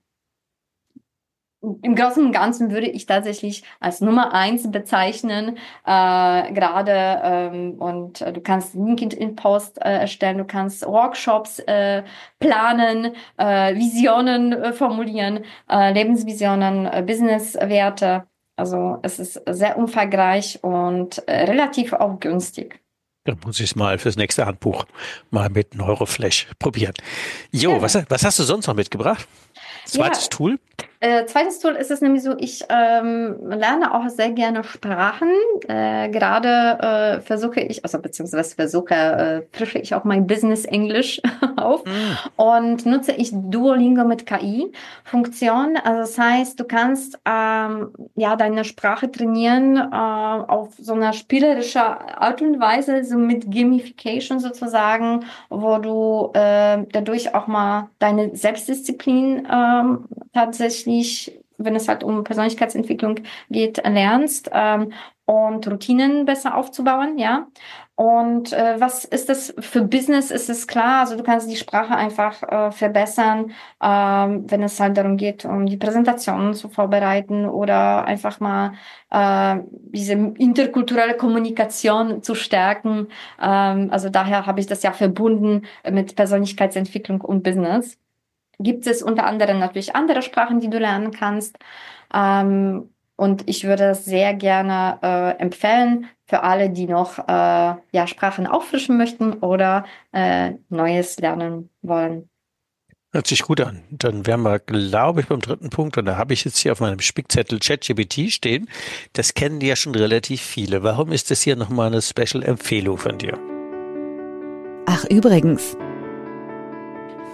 [SPEAKER 4] Im Großen und Ganzen würde ich tatsächlich als Nummer eins bezeichnen, äh, gerade ähm, und äh, du kannst LinkedIn-Post äh, erstellen, du kannst Workshops äh, planen, äh, Visionen äh, formulieren, äh, Lebensvisionen, äh, Businesswerte. Also es ist sehr umfangreich und äh, relativ auch günstig.
[SPEAKER 1] Dann muss ich es mal fürs nächste Handbuch mal mit Neuroflash probieren. Jo, was,
[SPEAKER 4] Gerne.
[SPEAKER 1] was hast du sonst noch mitgebracht? Zweites
[SPEAKER 4] Ja,
[SPEAKER 1] Tool?
[SPEAKER 4] Äh, zweites Tool ist es nämlich so, ich ähm, lerne auch sehr gerne Sprachen. Äh, gerade äh, versuche ich, also beziehungsweise versuche, äh, frische ich auch mein Business Englisch auf
[SPEAKER 1] Hm.
[SPEAKER 4] und nutze ich Duolingo mit K I-Funktion. Also das heißt, du kannst ähm, ja deine Sprache trainieren äh, auf so einer spielerischen Art und Weise, so mit Gamification sozusagen, wo du äh, dadurch auch mal deine Selbstdisziplin ähm, tatsächlich, wenn es halt um Persönlichkeitsentwicklung geht, lernst ähm, und Routinen besser aufzubauen, ja. Und äh, was ist das für Business? Ist es klar, also du kannst die Sprache einfach äh, verbessern, ähm, wenn es halt darum geht, um die Präsentationen zu vorbereiten oder einfach mal äh, diese interkulturelle Kommunikation zu stärken. Ähm, also daher habe ich das ja verbunden mit Persönlichkeitsentwicklung und Business. Gibt es unter anderem natürlich andere Sprachen, die du lernen kannst. Ähm, und ich würde das sehr gerne äh, empfehlen für alle, die noch äh, ja, Sprachen auffrischen möchten oder äh, Neues lernen wollen.
[SPEAKER 1] Hört sich gut an. Dann wären wir, glaube ich, beim dritten Punkt. Und da habe ich jetzt hier auf meinem Spickzettel ChatGPT stehen. Das kennen ja schon relativ viele. Warum ist das hier nochmal eine Special-Empfehlung von dir?
[SPEAKER 3] Ach übrigens,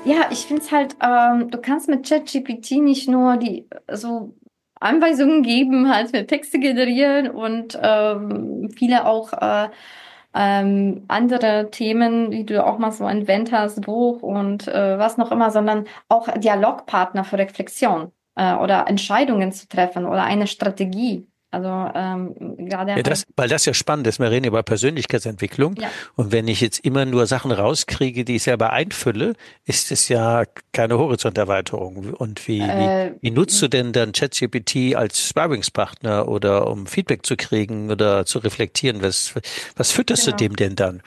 [SPEAKER 4] Ja, ich finde es halt, ähm, du kannst mit ChatGPT nicht nur die so Anweisungen geben, halt für Texte generieren und ähm, viele auch äh, ähm, andere Themen, wie du auch mal so erwähnt hast, Buch und äh, was noch immer, sondern auch Dialogpartner für Reflexion äh, oder Entscheidungen zu treffen oder eine Strategie. Also ähm, gerade
[SPEAKER 1] Ja,
[SPEAKER 4] halt,
[SPEAKER 1] das, weil das ja spannend ist. Wir reden über Persönlichkeitsentwicklung.
[SPEAKER 4] ja.
[SPEAKER 1] Und wenn ich jetzt immer nur Sachen rauskriege, die ich selber einfülle, ist es ja keine Horizonterweiterung. Und wie, wie,
[SPEAKER 4] Äh,
[SPEAKER 1] wie nutzt du denn dann ChatGPT als Sparringspartner oder um Feedback zu kriegen oder zu reflektieren? Was, was fütterst du
[SPEAKER 4] genau.
[SPEAKER 1] dem denn dann?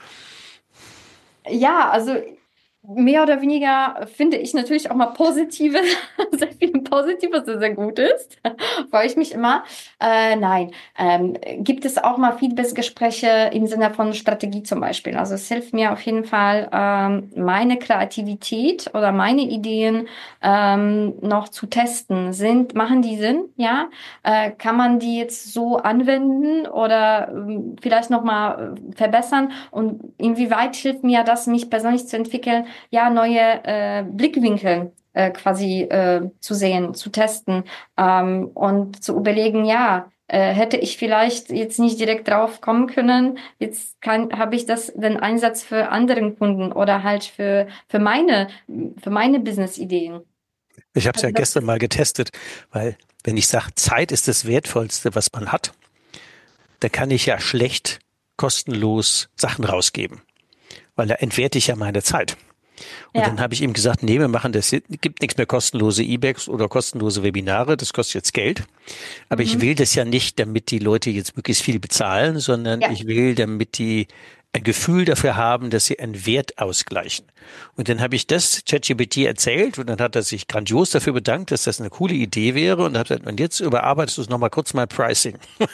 [SPEAKER 4] Ja, also mehr oder weniger finde ich natürlich auch mal positive, sehr viel Positives, sehr, sehr gut ist. Freue ich mich immer. Äh, nein, ähm, gibt es auch mal Feedback-Gespräche im Sinne von Strategie zum Beispiel. Also es hilft mir auf jeden Fall, ähm, meine Kreativität oder meine Ideen ähm, noch zu testen. Sind, machen die Sinn? Ja? Äh, kann man die jetzt so anwenden oder ähm, vielleicht noch mal äh, verbessern? Und inwieweit hilft mir das, mich persönlich zu entwickeln? Ja, neue äh, Blickwinkel äh, quasi äh, zu sehen, zu testen ähm, und zu überlegen, ja, äh, hätte ich vielleicht jetzt nicht direkt drauf kommen können, jetzt kann, habe ich das den Einsatz für anderen Kunden oder halt für, für meine, für meine Business-Ideen.
[SPEAKER 1] Ich habe es ja
[SPEAKER 4] Also das
[SPEAKER 1] gestern
[SPEAKER 4] ist,
[SPEAKER 1] mal getestet, weil wenn ich sage, Zeit ist das Wertvollste, was man hat, dann kann ich ja schlecht kostenlos Sachen rausgeben, weil da entwerte ich ja meine Zeit. Und dann
[SPEAKER 4] ja.
[SPEAKER 1] habe ich ihm gesagt, nee, wir machen das, gibt nichts mehr kostenlose E-Books oder kostenlose Webinare, das kostet jetzt Geld. Aber ich
[SPEAKER 4] Mhm.
[SPEAKER 1] will das ja nicht, damit die Leute jetzt möglichst viel bezahlen, sondern
[SPEAKER 4] Ja.
[SPEAKER 1] ich will, damit die ein Gefühl dafür haben, dass sie einen Wert ausgleichen. Und dann habe ich das ChatGPT erzählt und dann hat er sich grandios dafür bedankt, dass das eine coole Idee wäre und hat gesagt, und jetzt überarbeitest du es nochmal kurz mal Pricing.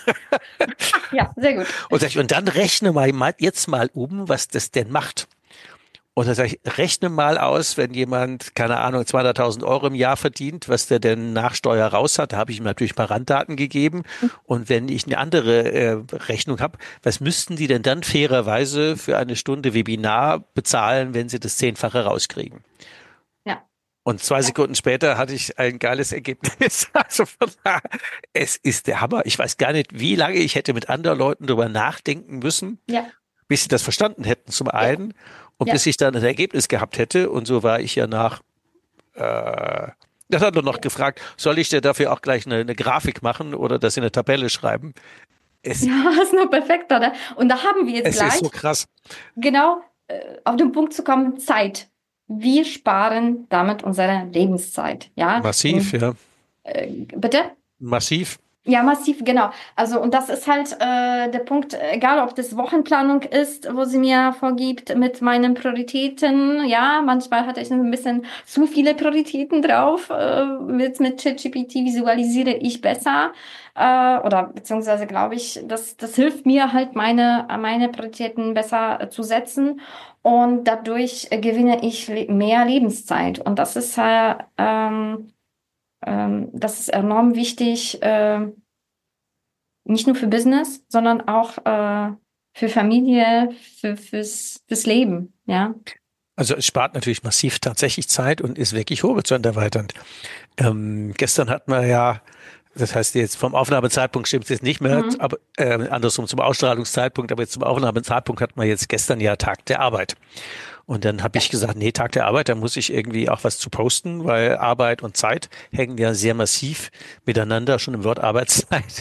[SPEAKER 4] Ja, sehr gut.
[SPEAKER 1] Und, sag ich, und dann rechne mal jetzt mal um, was das denn macht. Und dann sage ich, rechne mal aus, wenn jemand, keine Ahnung, zweihunderttausend Euro im Jahr verdient, was der denn nach Steuer raus hat. Da habe ich ihm natürlich ein paar Randdaten gegeben. Und wenn ich eine andere äh, Rechnung habe, was müssten die denn dann fairerweise für eine Stunde Webinar bezahlen, wenn sie das Zehnfache rauskriegen?
[SPEAKER 4] Ja.
[SPEAKER 1] Und zwei
[SPEAKER 4] Ja.
[SPEAKER 1] Sekunden später hatte ich ein geiles Ergebnis. Also von daher, es ist der Hammer. Ich weiß gar nicht, wie lange ich hätte mit anderen Leuten darüber nachdenken müssen,
[SPEAKER 4] Ja.
[SPEAKER 1] bis sie das verstanden hätten zum
[SPEAKER 4] Ja.
[SPEAKER 1] einen und
[SPEAKER 4] Ja.
[SPEAKER 1] bis ich dann ein Ergebnis gehabt hätte. Und so war ich ja nach, äh, das hat er noch gefragt, soll ich dir dafür auch gleich eine, eine Grafik machen oder das in eine Tabelle schreiben? Es,
[SPEAKER 4] Ja, ist nur perfekt, oder? Und da haben wir jetzt
[SPEAKER 1] es ist
[SPEAKER 4] gleich
[SPEAKER 1] so krass.
[SPEAKER 4] genau äh, auf den Punkt zu kommen, Zeit. Wir sparen damit unsere Lebenszeit, ja?
[SPEAKER 1] Massiv,
[SPEAKER 4] Und,
[SPEAKER 1] ja.
[SPEAKER 4] äh, bitte?
[SPEAKER 1] Massiv.
[SPEAKER 4] Ja, massiv, genau. Also, und das ist halt äh, der Punkt, egal ob das Wochenplanung ist, wo sie mir vorgibt mit meinen Prioritäten. Ja, manchmal hatte ich ein bisschen zu viele Prioritäten drauf. Äh, mit mit ChatGPT visualisiere ich besser. Äh, oder beziehungsweise glaube ich, das, das hilft mir halt, meine, meine Prioritäten besser äh, zu setzen. Und dadurch äh, gewinne ich le mehr Lebenszeit. Und das ist äh, ähm, ähm, das ist enorm wichtig, äh, nicht nur für Business, sondern auch äh, für Familie, für, fürs, fürs Leben, ja.
[SPEAKER 1] Also es spart natürlich massiv tatsächlich Zeit und ist wirklich horizonterweiternd. Ähm, gestern hatten wir ja, das heißt jetzt vom Aufnahmezeitpunkt stimmt es jetzt nicht mehr,
[SPEAKER 4] Mhm.
[SPEAKER 1] aber äh, andersrum zum Ausstrahlungszeitpunkt, aber jetzt zum Aufnahmezeitpunkt hatten wir jetzt gestern ja Tag der Arbeit. Und dann habe ich gesagt, nee, Tag der Arbeit, da muss ich irgendwie auch was zu posten, weil Arbeit und Zeit hängen ja sehr massiv miteinander, schon im Wort Arbeitszeit.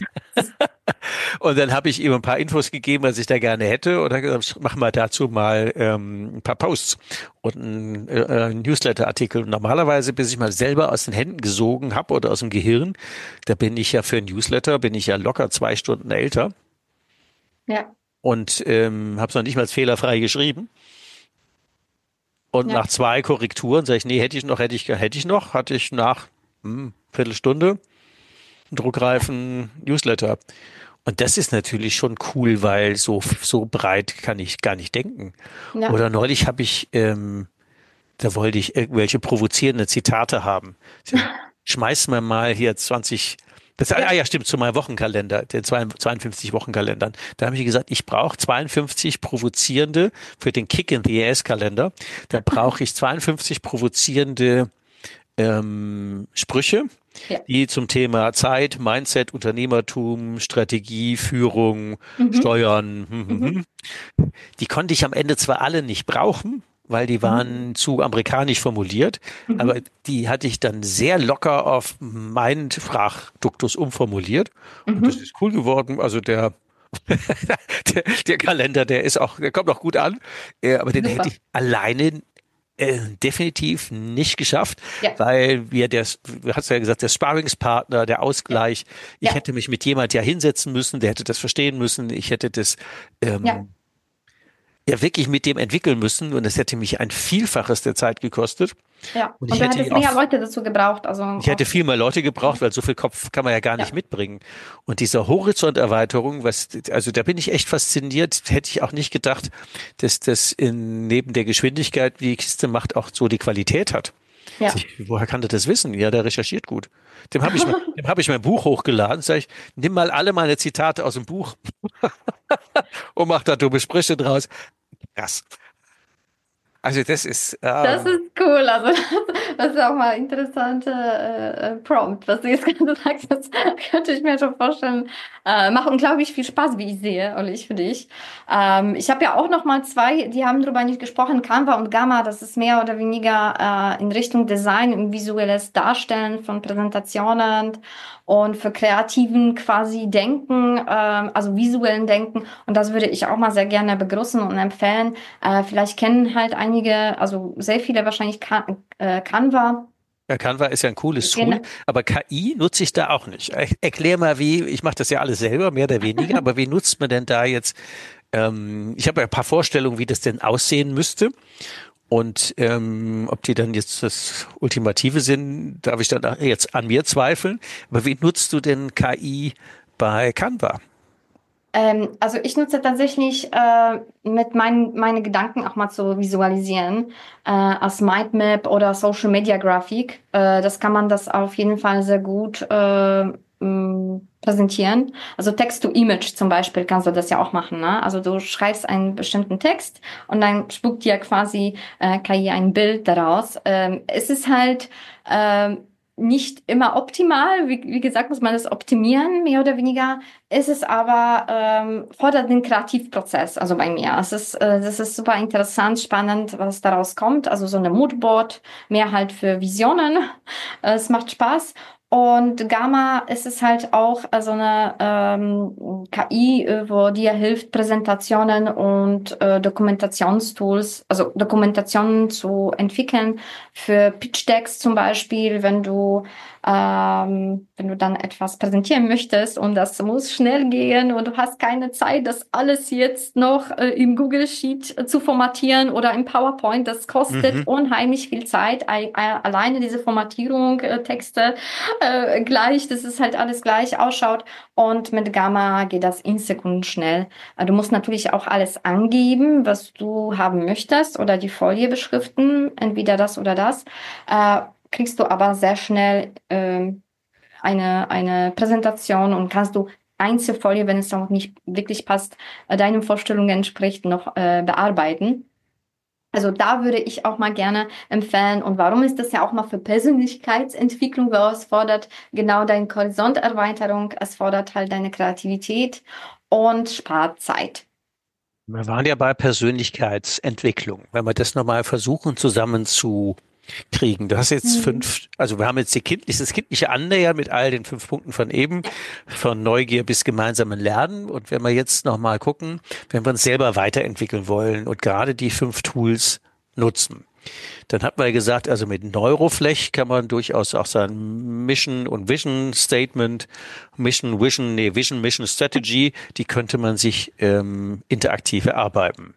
[SPEAKER 1] Und dann habe ich ihm ein paar Infos gegeben, was ich da gerne hätte und dann gesagt, mach mal dazu mal ähm, ein paar Posts und einen äh, Newsletter-Artikel. Und normalerweise, bis ich mal selber aus den Händen gesogen habe oder aus dem Gehirn, da bin ich ja für ein Newsletter, bin ich ja locker zwei Stunden älter
[SPEAKER 4] Ja,
[SPEAKER 1] und ähm, habe es noch nicht mal fehlerfrei geschrieben. Und
[SPEAKER 4] ja,
[SPEAKER 1] nach zwei Korrekturen sage ich, nee, hätte ich noch, hätte ich, hätte ich noch, hatte ich nach hm, Viertelstunde einen druckreifen Newsletter. Und das ist natürlich schon cool, weil so, so breit kann ich gar nicht denken.
[SPEAKER 4] ja,
[SPEAKER 1] Oder neulich habe ich, ähm, da wollte ich irgendwelche provozierende Zitate haben. Ich sag, schmeiß mir mal hier zwanzig Das, ah ja, stimmt, zu meinem Wochenkalender, den zweiundfünfzig Wochenkalendern. Da habe ich gesagt, ich brauche zweiundfünfzig provozierende für den Kick in the Ass Kalender. Da brauche ich zweiundfünfzig provozierende ähm, Sprüche,
[SPEAKER 4] Ja.
[SPEAKER 1] die zum Thema Zeit, Mindset, Unternehmertum, Strategie, Führung,
[SPEAKER 4] Mhm.
[SPEAKER 1] Steuern, hm, hm,
[SPEAKER 4] Mhm.
[SPEAKER 1] hm. Die konnte ich am Ende zwar alle nicht brauchen, weil die waren
[SPEAKER 4] Mhm.
[SPEAKER 1] zu amerikanisch formuliert,
[SPEAKER 4] Mhm.
[SPEAKER 1] aber die hatte ich dann sehr locker auf meinen Sprachduktus umformuliert. Und das
[SPEAKER 4] Mhm.
[SPEAKER 1] ist cool geworden. Also der, der, der Kalender, der ist auch, der kommt auch gut an. Äh, Aber den hätte
[SPEAKER 4] Super.
[SPEAKER 1] ich alleine äh, definitiv nicht geschafft,
[SPEAKER 4] Ja.
[SPEAKER 1] weil wir der, du hast ja gesagt, der Sparringspartner, der Ausgleich, ich
[SPEAKER 4] Ja.
[SPEAKER 1] hätte mich mit jemand ja hinsetzen müssen, der hätte das verstehen müssen, ich hätte das
[SPEAKER 4] Ja.
[SPEAKER 1] ähm, ja wirklich mit dem entwickeln müssen und es hätte mich ein Vielfaches der Zeit gekostet
[SPEAKER 4] Ja.
[SPEAKER 1] und
[SPEAKER 4] Und
[SPEAKER 1] ich
[SPEAKER 4] du
[SPEAKER 1] hätte
[SPEAKER 4] hättest
[SPEAKER 1] auch,
[SPEAKER 4] mehr Leute dazu gebraucht, also
[SPEAKER 1] ich hätte
[SPEAKER 4] auch.
[SPEAKER 1] viel mehr Leute gebraucht, weil so viel Kopf kann man ja gar nicht
[SPEAKER 4] Ja.
[SPEAKER 1] mitbringen. Und diese Horizonterweiterung, was, also da bin ich echt fasziniert, hätte ich auch nicht gedacht, dass das in, neben der Geschwindigkeit, wie die Kiste macht, auch so die Qualität hat.
[SPEAKER 4] Ja.
[SPEAKER 1] Sag ich, woher kann der das wissen? Ja, der recherchiert gut. Dem habe ich, mein- dem habe ich mein Buch hochgeladen. Sag ich, nimm mal alle meine Zitate aus dem Buch und mach da dumme Sprüche draus. Krass. Also das ist,
[SPEAKER 4] Das
[SPEAKER 1] ähm,
[SPEAKER 4] ist cool. Also das ist auch mal ein interessanter äh, äh, Prompt, was du jetzt gerade sagst. Das könnte ich mir schon vorstellen. Äh, macht unglaublich viel Spaß, wie ich sehe, und ich für dich. Ähm, ich habe ja auch noch mal zwei, die haben darüber nicht gesprochen, Canva und Gamma. Das ist mehr oder weniger äh, in Richtung Design und visuelles Darstellen von Präsentationen und für kreativen quasi Denken, ähm, also visuellen Denken. Und das würde ich auch mal sehr gerne begrüßen und empfehlen. Äh, vielleicht kennen halt einige, also sehr viele wahrscheinlich Can äh, Canva.
[SPEAKER 1] ja, Canva ist ja ein cooles Tool,
[SPEAKER 4] Gen
[SPEAKER 1] aber K I nutze ich da auch nicht. Er- Erklär mal, wie, ich mache das ja alles selber, mehr oder weniger, aber wie nutzt man denn da jetzt, ähm, ich habe ja ein paar Vorstellungen, wie das denn aussehen müsste und ähm, ob die dann jetzt das Ultimative sind, darf ich dann jetzt an mir zweifeln, aber wie nutzt du denn K I bei Canva?
[SPEAKER 4] Ähm, also ich nutze tatsächlich äh, mit meinen meine Gedanken auch mal zu visualisieren äh, als Mindmap oder Social Media Grafik. Äh, das kann man das auf jeden Fall sehr gut äh, mh, präsentieren. Also Text to Image zum Beispiel kannst du das ja auch machen. Ne? Also du schreibst einen bestimmten Text und dann spuckt dir quasi äh, K I ein Bild daraus. Ähm, es ist halt ähm, nicht immer optimal. Wie, wie gesagt, muss man das optimieren, mehr oder weniger. Ist es aber, ähm, fordert den Kreativprozess, also bei mir. Es ist, äh, das ist super interessant, spannend, was daraus kommt. Also so eine Moodboard, mehr halt für Visionen. Es macht Spaß. Und Gamma ist es halt auch äh, so eine ähm, K I, äh, wo dir hilft, Präsentationen und äh, Dokumentationstools, also Dokumentationen zu entwickeln für Pitch Decks zum Beispiel, wenn du ähm, wenn du dann etwas präsentieren möchtest und das muss schnell gehen und du hast keine Zeit, das alles jetzt noch äh, im Google Sheet äh, zu formatieren oder im PowerPoint, das kostet
[SPEAKER 1] Mhm.
[SPEAKER 4] unheimlich viel Zeit. Ei- ei- alleine diese Formatierung, äh, Texte äh, gleich, dass es halt alles gleich ausschaut. Und mit Gamma geht das in Sekunden schnell. Äh, Du musst natürlich auch alles angeben, was du haben möchtest oder die Folie beschriften, entweder das oder das. Äh, kriegst du aber sehr schnell ähm, eine, eine Präsentation und kannst du Einzelfolie, wenn es noch nicht wirklich passt, äh, deinen Vorstellungen entspricht, noch äh, bearbeiten. Also da würde ich auch mal gerne empfehlen. Und warum ist das ja auch mal für Persönlichkeitsentwicklung, weil es fordert genau deine Horizonterweiterung, es fordert halt deine Kreativität und spart Zeit.
[SPEAKER 1] Wir waren ja bei Persönlichkeitsentwicklung. Wenn wir das nochmal versuchen zusammen zu kriegen. Du hast jetzt
[SPEAKER 4] Mhm.
[SPEAKER 1] fünf, also wir haben jetzt die kindliche, das kindliche Annähern mit all den fünf Punkten von eben, von Neugier bis gemeinsamen Lernen. Und wenn wir jetzt nochmal gucken, wenn wir uns selber weiterentwickeln wollen und gerade die fünf Tools nutzen, dann hat man ja gesagt, also mit Neuroflech kann man durchaus auch sein Mission und Vision Statement, Mission, Vision, nee, Vision, Mission Strategy, die könnte man sich ähm, interaktiv erarbeiten.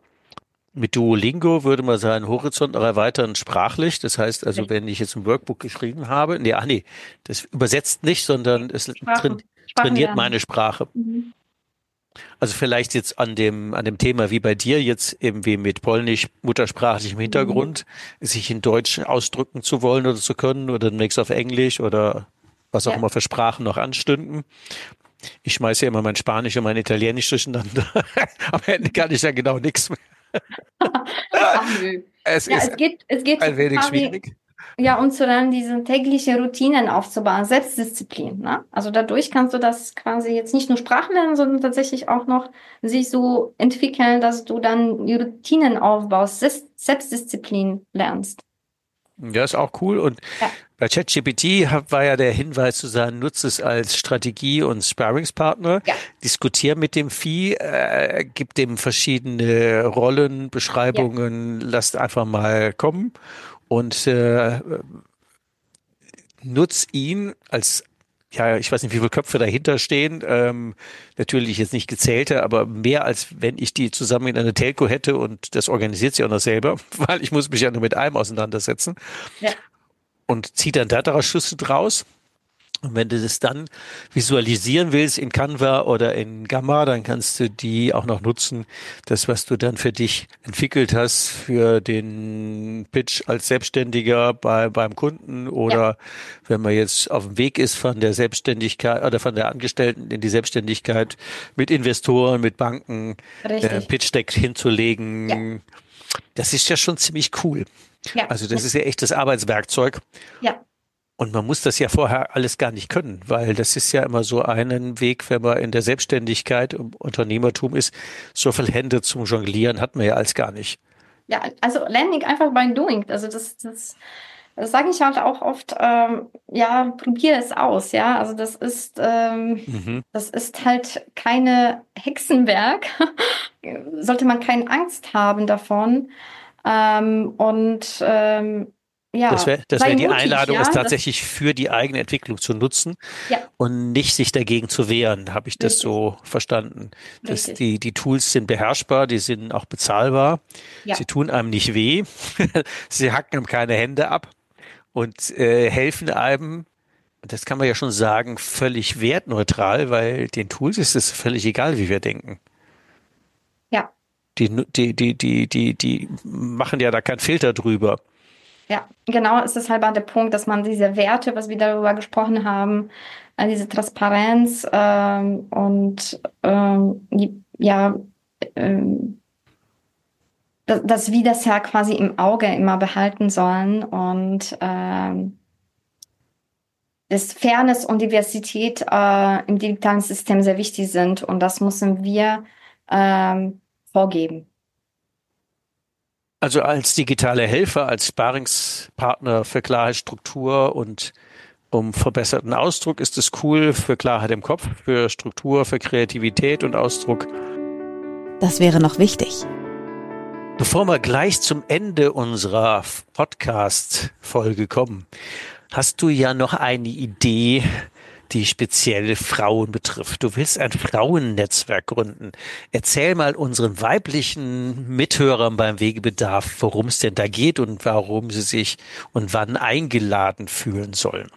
[SPEAKER 1] Mit Duolingo würde man seinen Horizont noch erweitern sprachlich. Das heißt also, wenn ich jetzt ein Workbook geschrieben habe, nee, ah nee, das übersetzt nicht, sondern es train,
[SPEAKER 4] Sprachen, Sprachen
[SPEAKER 1] trainiert
[SPEAKER 4] lernen.
[SPEAKER 1] meine Sprache.
[SPEAKER 4] Mhm.
[SPEAKER 1] Also vielleicht jetzt an dem, an dem Thema wie bei dir jetzt irgendwie mit polnisch muttersprachlichem Hintergrund, sich in Deutsch ausdrücken zu wollen oder zu können oder demnächst auf Englisch oder was auch
[SPEAKER 4] Ja.
[SPEAKER 1] immer für Sprachen noch anstünden. Ich schmeiße ja immer mein Spanisch und mein Italienisch durcheinander. Am Ende kann ich ja genau nichts mehr.
[SPEAKER 4] Ach nö.
[SPEAKER 1] Es
[SPEAKER 4] Ja,
[SPEAKER 1] ist
[SPEAKER 4] es geht, es geht
[SPEAKER 1] ein wenig
[SPEAKER 4] quasi,
[SPEAKER 1] schwierig.
[SPEAKER 4] ja, und zu lernen, diese tägliche Routinen aufzubauen, Selbstdisziplin, ne? Also dadurch kannst du das quasi jetzt nicht nur Sprachen lernen, sondern tatsächlich auch noch sich so entwickeln, dass du dann die Routinen aufbaust, Selbst- Selbstdisziplin lernst.
[SPEAKER 1] Ja, ist auch cool. Und
[SPEAKER 4] Ja,
[SPEAKER 1] bei ChatGPT hab- war ja der Hinweis zu sagen, nutze es als Strategie- und Sparringspartner.
[SPEAKER 4] ja,
[SPEAKER 1] Diskutier mit dem Vieh, äh, gib dem verschiedene Rollen,
[SPEAKER 4] ja,
[SPEAKER 1] Beschreibungen, lasst einfach mal kommen und äh, nutz ihn als, ja, ich weiß nicht, wie viele Köpfe dahinter stehen. Ähm, natürlich jetzt nicht gezählte, aber mehr als wenn ich die zusammen in einer Telco hätte und das organisiert sie auch noch selber, weil ich muss mich ja nur mit einem auseinandersetzen
[SPEAKER 4] ja,
[SPEAKER 1] und ziehe dann daraus Schlüsse draus. Und wenn du das dann visualisieren willst in Canva oder in Gamma, dann kannst du die auch noch nutzen. Das, was du dann für dich entwickelt hast, für den Pitch als Selbstständiger bei, beim Kunden
[SPEAKER 4] ja,
[SPEAKER 1] oder wenn man jetzt auf dem Weg ist von der Selbstständigkeit oder von der Angestellten in die Selbstständigkeit mit Investoren, mit Banken, äh,
[SPEAKER 4] richtig.
[SPEAKER 1] Pitch Deck
[SPEAKER 4] Ja,
[SPEAKER 1] hinzulegen. Das ist ja schon ziemlich cool.
[SPEAKER 4] ja,
[SPEAKER 1] Also
[SPEAKER 4] ja,
[SPEAKER 1] das ist ja echtes Arbeitswerkzeug.
[SPEAKER 4] ja,
[SPEAKER 1] Und man muss das ja vorher alles gar nicht können, weil das ist ja immer so einen Weg, wenn man in der Selbstständigkeit im Unternehmertum ist. So viele Hände zum Jonglieren hat man ja als gar nicht.
[SPEAKER 4] ja. Also Learning einfach by doing. Also das, das, das sage ich halt auch oft. Ähm, ja, probier es aus. Ja, also das ist, ähm,
[SPEAKER 1] Mhm.
[SPEAKER 4] das ist halt keine Hexenwerk. Sollte man keine Angst haben davon. Ähm, und ähm,
[SPEAKER 1] Das
[SPEAKER 4] ja,
[SPEAKER 1] wäre, das
[SPEAKER 4] sei
[SPEAKER 1] wäre die
[SPEAKER 4] mutig.
[SPEAKER 1] Einladung, es
[SPEAKER 4] Ja, das,
[SPEAKER 1] tatsächlich für die eigene Entwicklung zu nutzen
[SPEAKER 4] ja,
[SPEAKER 1] und nicht sich dagegen zu wehren. Habe ich das
[SPEAKER 4] richtig,
[SPEAKER 1] so verstanden? Dass
[SPEAKER 4] richtig.
[SPEAKER 1] die, die Tools sind beherrschbar, die sind auch bezahlbar.
[SPEAKER 4] Ja,
[SPEAKER 1] Sie tun einem nicht weh. Sie hacken einem keine Hände ab und äh, helfen einem. Und das kann man ja schon sagen, völlig wertneutral, weil den Tools ist es völlig egal, wie wir denken.
[SPEAKER 4] ja.
[SPEAKER 1] Die, die, die, die, die, die machen ja da keinen Filter drüber.
[SPEAKER 4] Ja, genau, es ist halt auch der Punkt, dass man diese Werte, was wir darüber gesprochen haben, äh, diese Transparenz ähm, und ähm, die, ja, ähm, dass, dass wir das ja quasi im Auge immer behalten sollen und ähm, dass Fairness und Diversität äh, im digitalen System sehr wichtig sind und das müssen wir ähm, vorgeben.
[SPEAKER 1] Also als digitale Helfer, als Sparingspartner für Klarheit, Struktur und um verbesserten Ausdruck ist es cool, für Klarheit im Kopf, für Struktur, für Kreativität und Ausdruck.
[SPEAKER 3] Das wäre noch wichtig.
[SPEAKER 1] Bevor wir gleich zum Ende unserer Podcast-Folge kommen, hast du ja noch eine Idee, die speziell Frauen betrifft. Du willst ein Frauennetzwerk gründen. Erzähl mal unseren weiblichen Mithörern beim Wegebedarf, worum es denn da geht und warum sie sich und wann eingeladen fühlen sollen.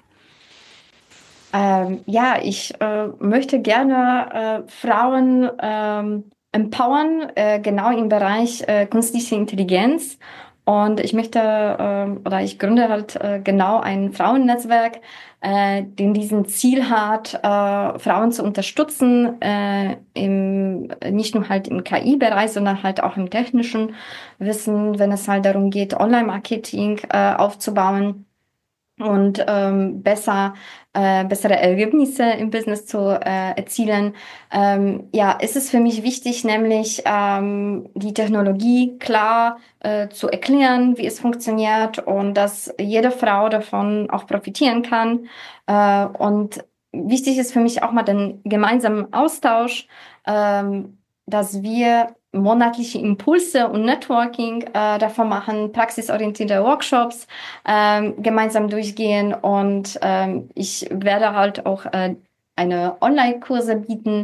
[SPEAKER 4] Ähm, ja, ich äh, möchte gerne äh, Frauen ähm, empowern, äh, genau im Bereich äh, künstliche Intelligenz. Und ich möchte, ähm, oder ich gründe halt äh, genau ein Frauennetzwerk, äh, den diesen Ziel hat, äh, Frauen zu unterstützen, äh, im, nicht nur halt im K I-Bereich, sondern halt auch im technischen Wissen, wenn es halt darum geht, Online-Marketing äh, aufzubauen und ähm, besser äh, bessere Ergebnisse im Business zu äh, erzielen. Ähm, ja, ist es für mich wichtig, nämlich ähm, die Technologie klar äh, zu erklären, wie es funktioniert und dass jede Frau davon auch profitieren kann. Äh, und wichtig ist für mich auch mal den gemeinsamen Austausch, ähm, dass wir monatliche Impulse und Networking äh, davon machen, praxisorientierte Workshops ähm, gemeinsam durchgehen und ähm, ich werde halt auch äh, eine Online-Kurse bieten,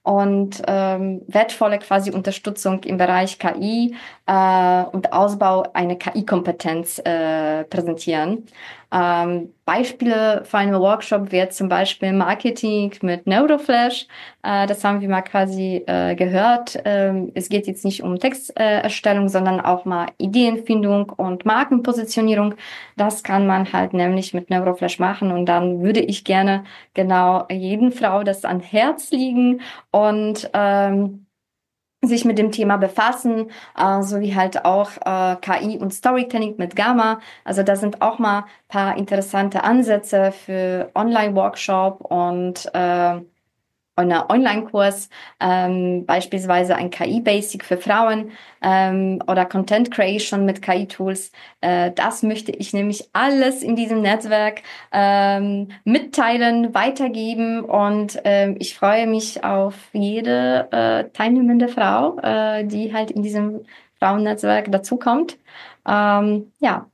[SPEAKER 4] und ähm, wertvolle quasi Unterstützung im Bereich K I äh, und Ausbau einer K I-Kompetenz äh, präsentieren. Ähm, Beispiele für einen Workshop wäre zum Beispiel Marketing mit Neuroflash. Äh, das haben wir mal quasi äh, gehört. Ähm, es geht jetzt nicht um Texterstellung, äh, sondern auch mal Ideenfindung und Markenpositionierung. Das kann man halt nämlich mit Neuroflash machen. Und dann würde ich gerne genau jeden Frau das an Herz liegen und ähm, sich mit dem Thema befassen, äh, sowie halt auch äh, K I und Storytelling mit Gamma. Also da sind auch mal ein paar interessante Ansätze für Online-Workshop und äh, einen Online-Kurs, ähm, beispielsweise ein K I-Basic für Frauen ähm, oder Content Creation mit K I-Tools. Äh, das möchte ich nämlich alles in diesem Netzwerk ähm, mitteilen, weitergeben und ähm, ich freue mich auf jede äh, teilnehmende Frau, äh, die halt in diesem Frauennetzwerk dazukommt. Ähm, ja.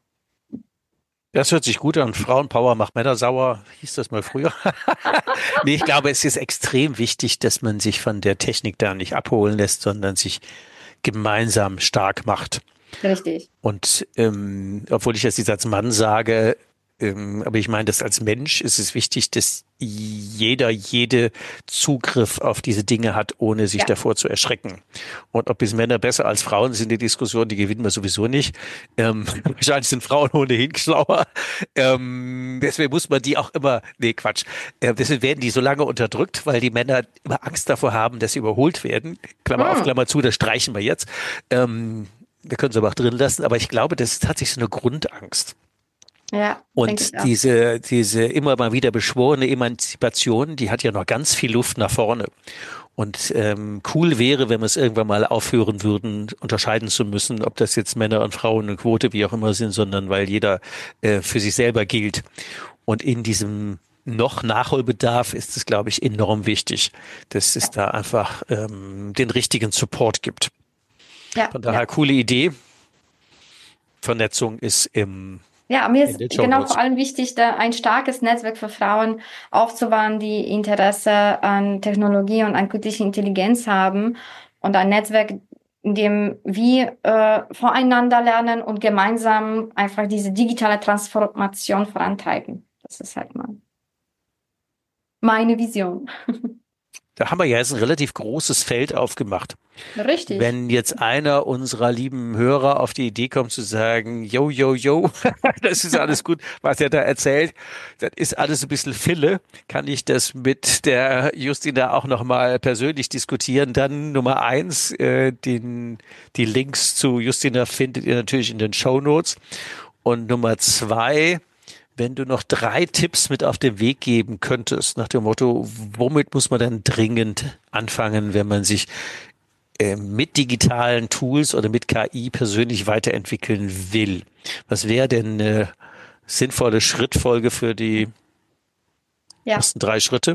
[SPEAKER 1] Das hört sich gut an. Frauenpower macht Männer sauer, hieß das mal früher. Nee, ich glaube, es ist extrem wichtig, dass man sich von der Technik da nicht abholen lässt, sondern sich gemeinsam stark macht.
[SPEAKER 4] Richtig.
[SPEAKER 1] Und ähm, obwohl ich jetzt die Satz Mann sage, ähm, aber ich meine, dass als Mensch ist es wichtig, dass jeder, jede Zugriff auf diese Dinge hat, ohne sich
[SPEAKER 4] Ja.
[SPEAKER 1] davor zu erschrecken. Und ob es Männer besser als Frauen sind, die Diskussion, die gewinnen wir sowieso nicht. Ähm, wahrscheinlich sind Frauen ohnehin schlauer. Ähm, deswegen muss man die auch immer, nee, Quatsch. Äh, deswegen werden die so lange unterdrückt, weil die Männer immer Angst davor haben, dass sie überholt werden. Klammer
[SPEAKER 4] Hm.
[SPEAKER 1] auf, Klammer zu, das streichen wir jetzt. Ähm, wir können es aber auch drin lassen, aber ich glaube, das ist tatsächlich so eine Grundangst.
[SPEAKER 4] Ja, denke ich
[SPEAKER 1] Und
[SPEAKER 4] auch.
[SPEAKER 1] diese, diese immer mal wieder beschworene Emanzipation, die hat ja noch ganz viel Luft nach vorne. Und ähm, cool wäre, wenn wir es irgendwann mal aufhören würden, unterscheiden zu müssen, ob das jetzt Männer und Frauen eine Quote, wie auch immer sind, sondern weil jeder äh, für sich selber gilt. Und in diesem noch Nachholbedarf ist es, glaube ich, enorm wichtig, dass es da einfach ähm, den richtigen Support gibt.
[SPEAKER 4] Ja,
[SPEAKER 1] Von daher
[SPEAKER 4] ja.
[SPEAKER 1] coole Idee. Vernetzung ist im
[SPEAKER 4] Ja, mir
[SPEAKER 1] in
[SPEAKER 4] ist
[SPEAKER 1] den Show
[SPEAKER 4] genau
[SPEAKER 1] Notes.
[SPEAKER 4] vor allem wichtig, da ein starkes Netzwerk für Frauen aufzubauen, die Interesse an Technologie und an künstlicher Intelligenz haben und ein Netzwerk, in dem wir äh, voneinander lernen und gemeinsam einfach diese digitale Transformation vorantreiben. Das ist halt mal meine Vision.
[SPEAKER 1] Da haben wir ja jetzt ein relativ großes Feld aufgemacht.
[SPEAKER 4] Richtig.
[SPEAKER 1] Wenn jetzt einer unserer lieben Hörer auf die Idee kommt zu sagen, yo, yo, yo, das ist alles gut, was er da erzählt, das ist alles ein bisschen Fille, kann ich das mit der Justina auch nochmal persönlich diskutieren. Dann Nummer eins, äh, den, die Links zu Justina findet ihr natürlich in den Shownotes. Und Nummer zwei, wenn du noch drei Tipps mit auf den Weg geben könntest, nach dem Motto, womit muss man denn dringend anfangen, wenn man sich äh, mit digitalen Tools oder mit K I persönlich weiterentwickeln will? Was wäre denn eine sinnvolle Schrittfolge für die
[SPEAKER 4] Ja.
[SPEAKER 1] ersten drei Schritte?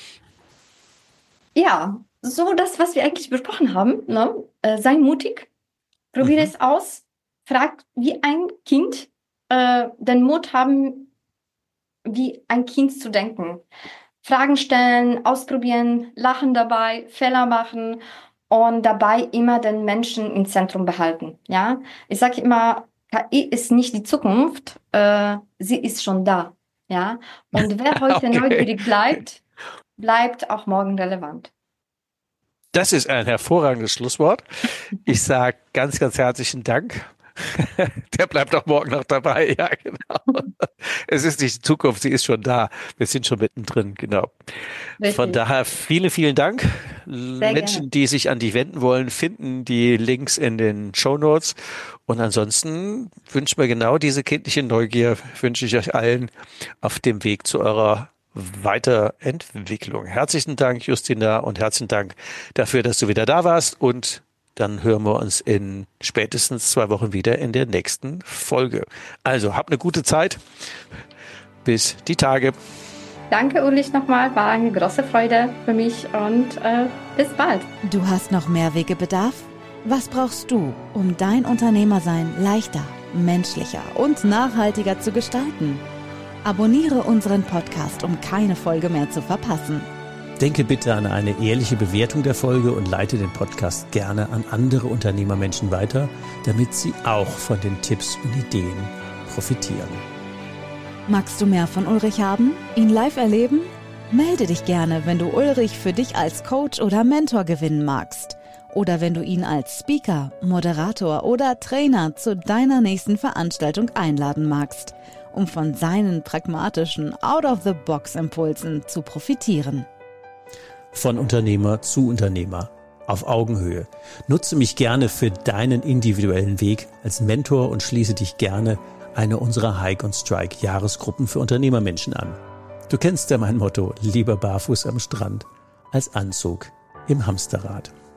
[SPEAKER 4] Ja, so das, was wir eigentlich besprochen haben, ne? Äh, sei mutig, probiere
[SPEAKER 1] Mhm.
[SPEAKER 4] es aus, frag wie ein Kind, äh, den Mut haben, wie ein Kind zu denken. Fragen stellen, ausprobieren, lachen dabei, Fehler machen und dabei immer den Menschen im Zentrum behalten. Ja, ich sage immer, K I ist nicht die Zukunft, äh, sie ist schon da. Ja, und wer heute
[SPEAKER 1] Okay.
[SPEAKER 4] neugierig bleibt, bleibt auch morgen relevant.
[SPEAKER 1] Das ist ein hervorragendes Schlusswort. Ich sage ganz, ganz herzlichen Dank. Der bleibt auch morgen noch dabei. Ja, genau. Es ist nicht die Zukunft, sie ist schon da. Wir sind schon mittendrin, genau.
[SPEAKER 4] Richtig.
[SPEAKER 1] Von daher vielen, vielen Dank.
[SPEAKER 4] Sehr
[SPEAKER 1] Menschen,
[SPEAKER 4] gerne.
[SPEAKER 1] die sich an dich wenden wollen, finden die Links in den Shownotes. Und ansonsten wünschen wir genau diese kindliche Neugier, wünsche ich euch allen auf dem Weg zu eurer Weiterentwicklung. Herzlichen Dank, Justina, und herzlichen Dank dafür, dass du wieder da warst. Und dann hören wir uns in spätestens zwei Wochen wieder in der nächsten Folge. Also, habt eine gute Zeit. Bis die Tage.
[SPEAKER 4] Danke, Ulrich, nochmal. War eine große Freude für mich und äh, bis bald.
[SPEAKER 3] Du hast noch mehr Wegebedarf? Was brauchst du, um dein Unternehmersein leichter, menschlicher und nachhaltiger zu gestalten? Abonniere unseren Podcast, um keine Folge mehr zu verpassen.
[SPEAKER 2] Denke bitte an eine ehrliche Bewertung der Folge und leite den Podcast gerne an andere Unternehmermenschen weiter, damit sie auch von den Tipps und Ideen profitieren.
[SPEAKER 3] Magst du mehr von Ulrich haben? Ihn live erleben? Melde dich gerne, wenn du Ulrich für dich als Coach oder Mentor gewinnen magst. Oder wenn du ihn als Speaker, Moderator oder Trainer zu deiner nächsten Veranstaltung einladen magst, um von seinen pragmatischen Out-of-the-Box-Impulsen zu profitieren.
[SPEAKER 2] Von Unternehmer zu Unternehmer, auf Augenhöhe. Nutze mich gerne für deinen individuellen Weg als Mentor und schließe dich gerne eine unserer Hike und Strike Jahresgruppen für Unternehmermenschen an. Du kennst ja mein Motto, lieber barfuß am Strand als Anzug im Hamsterrad.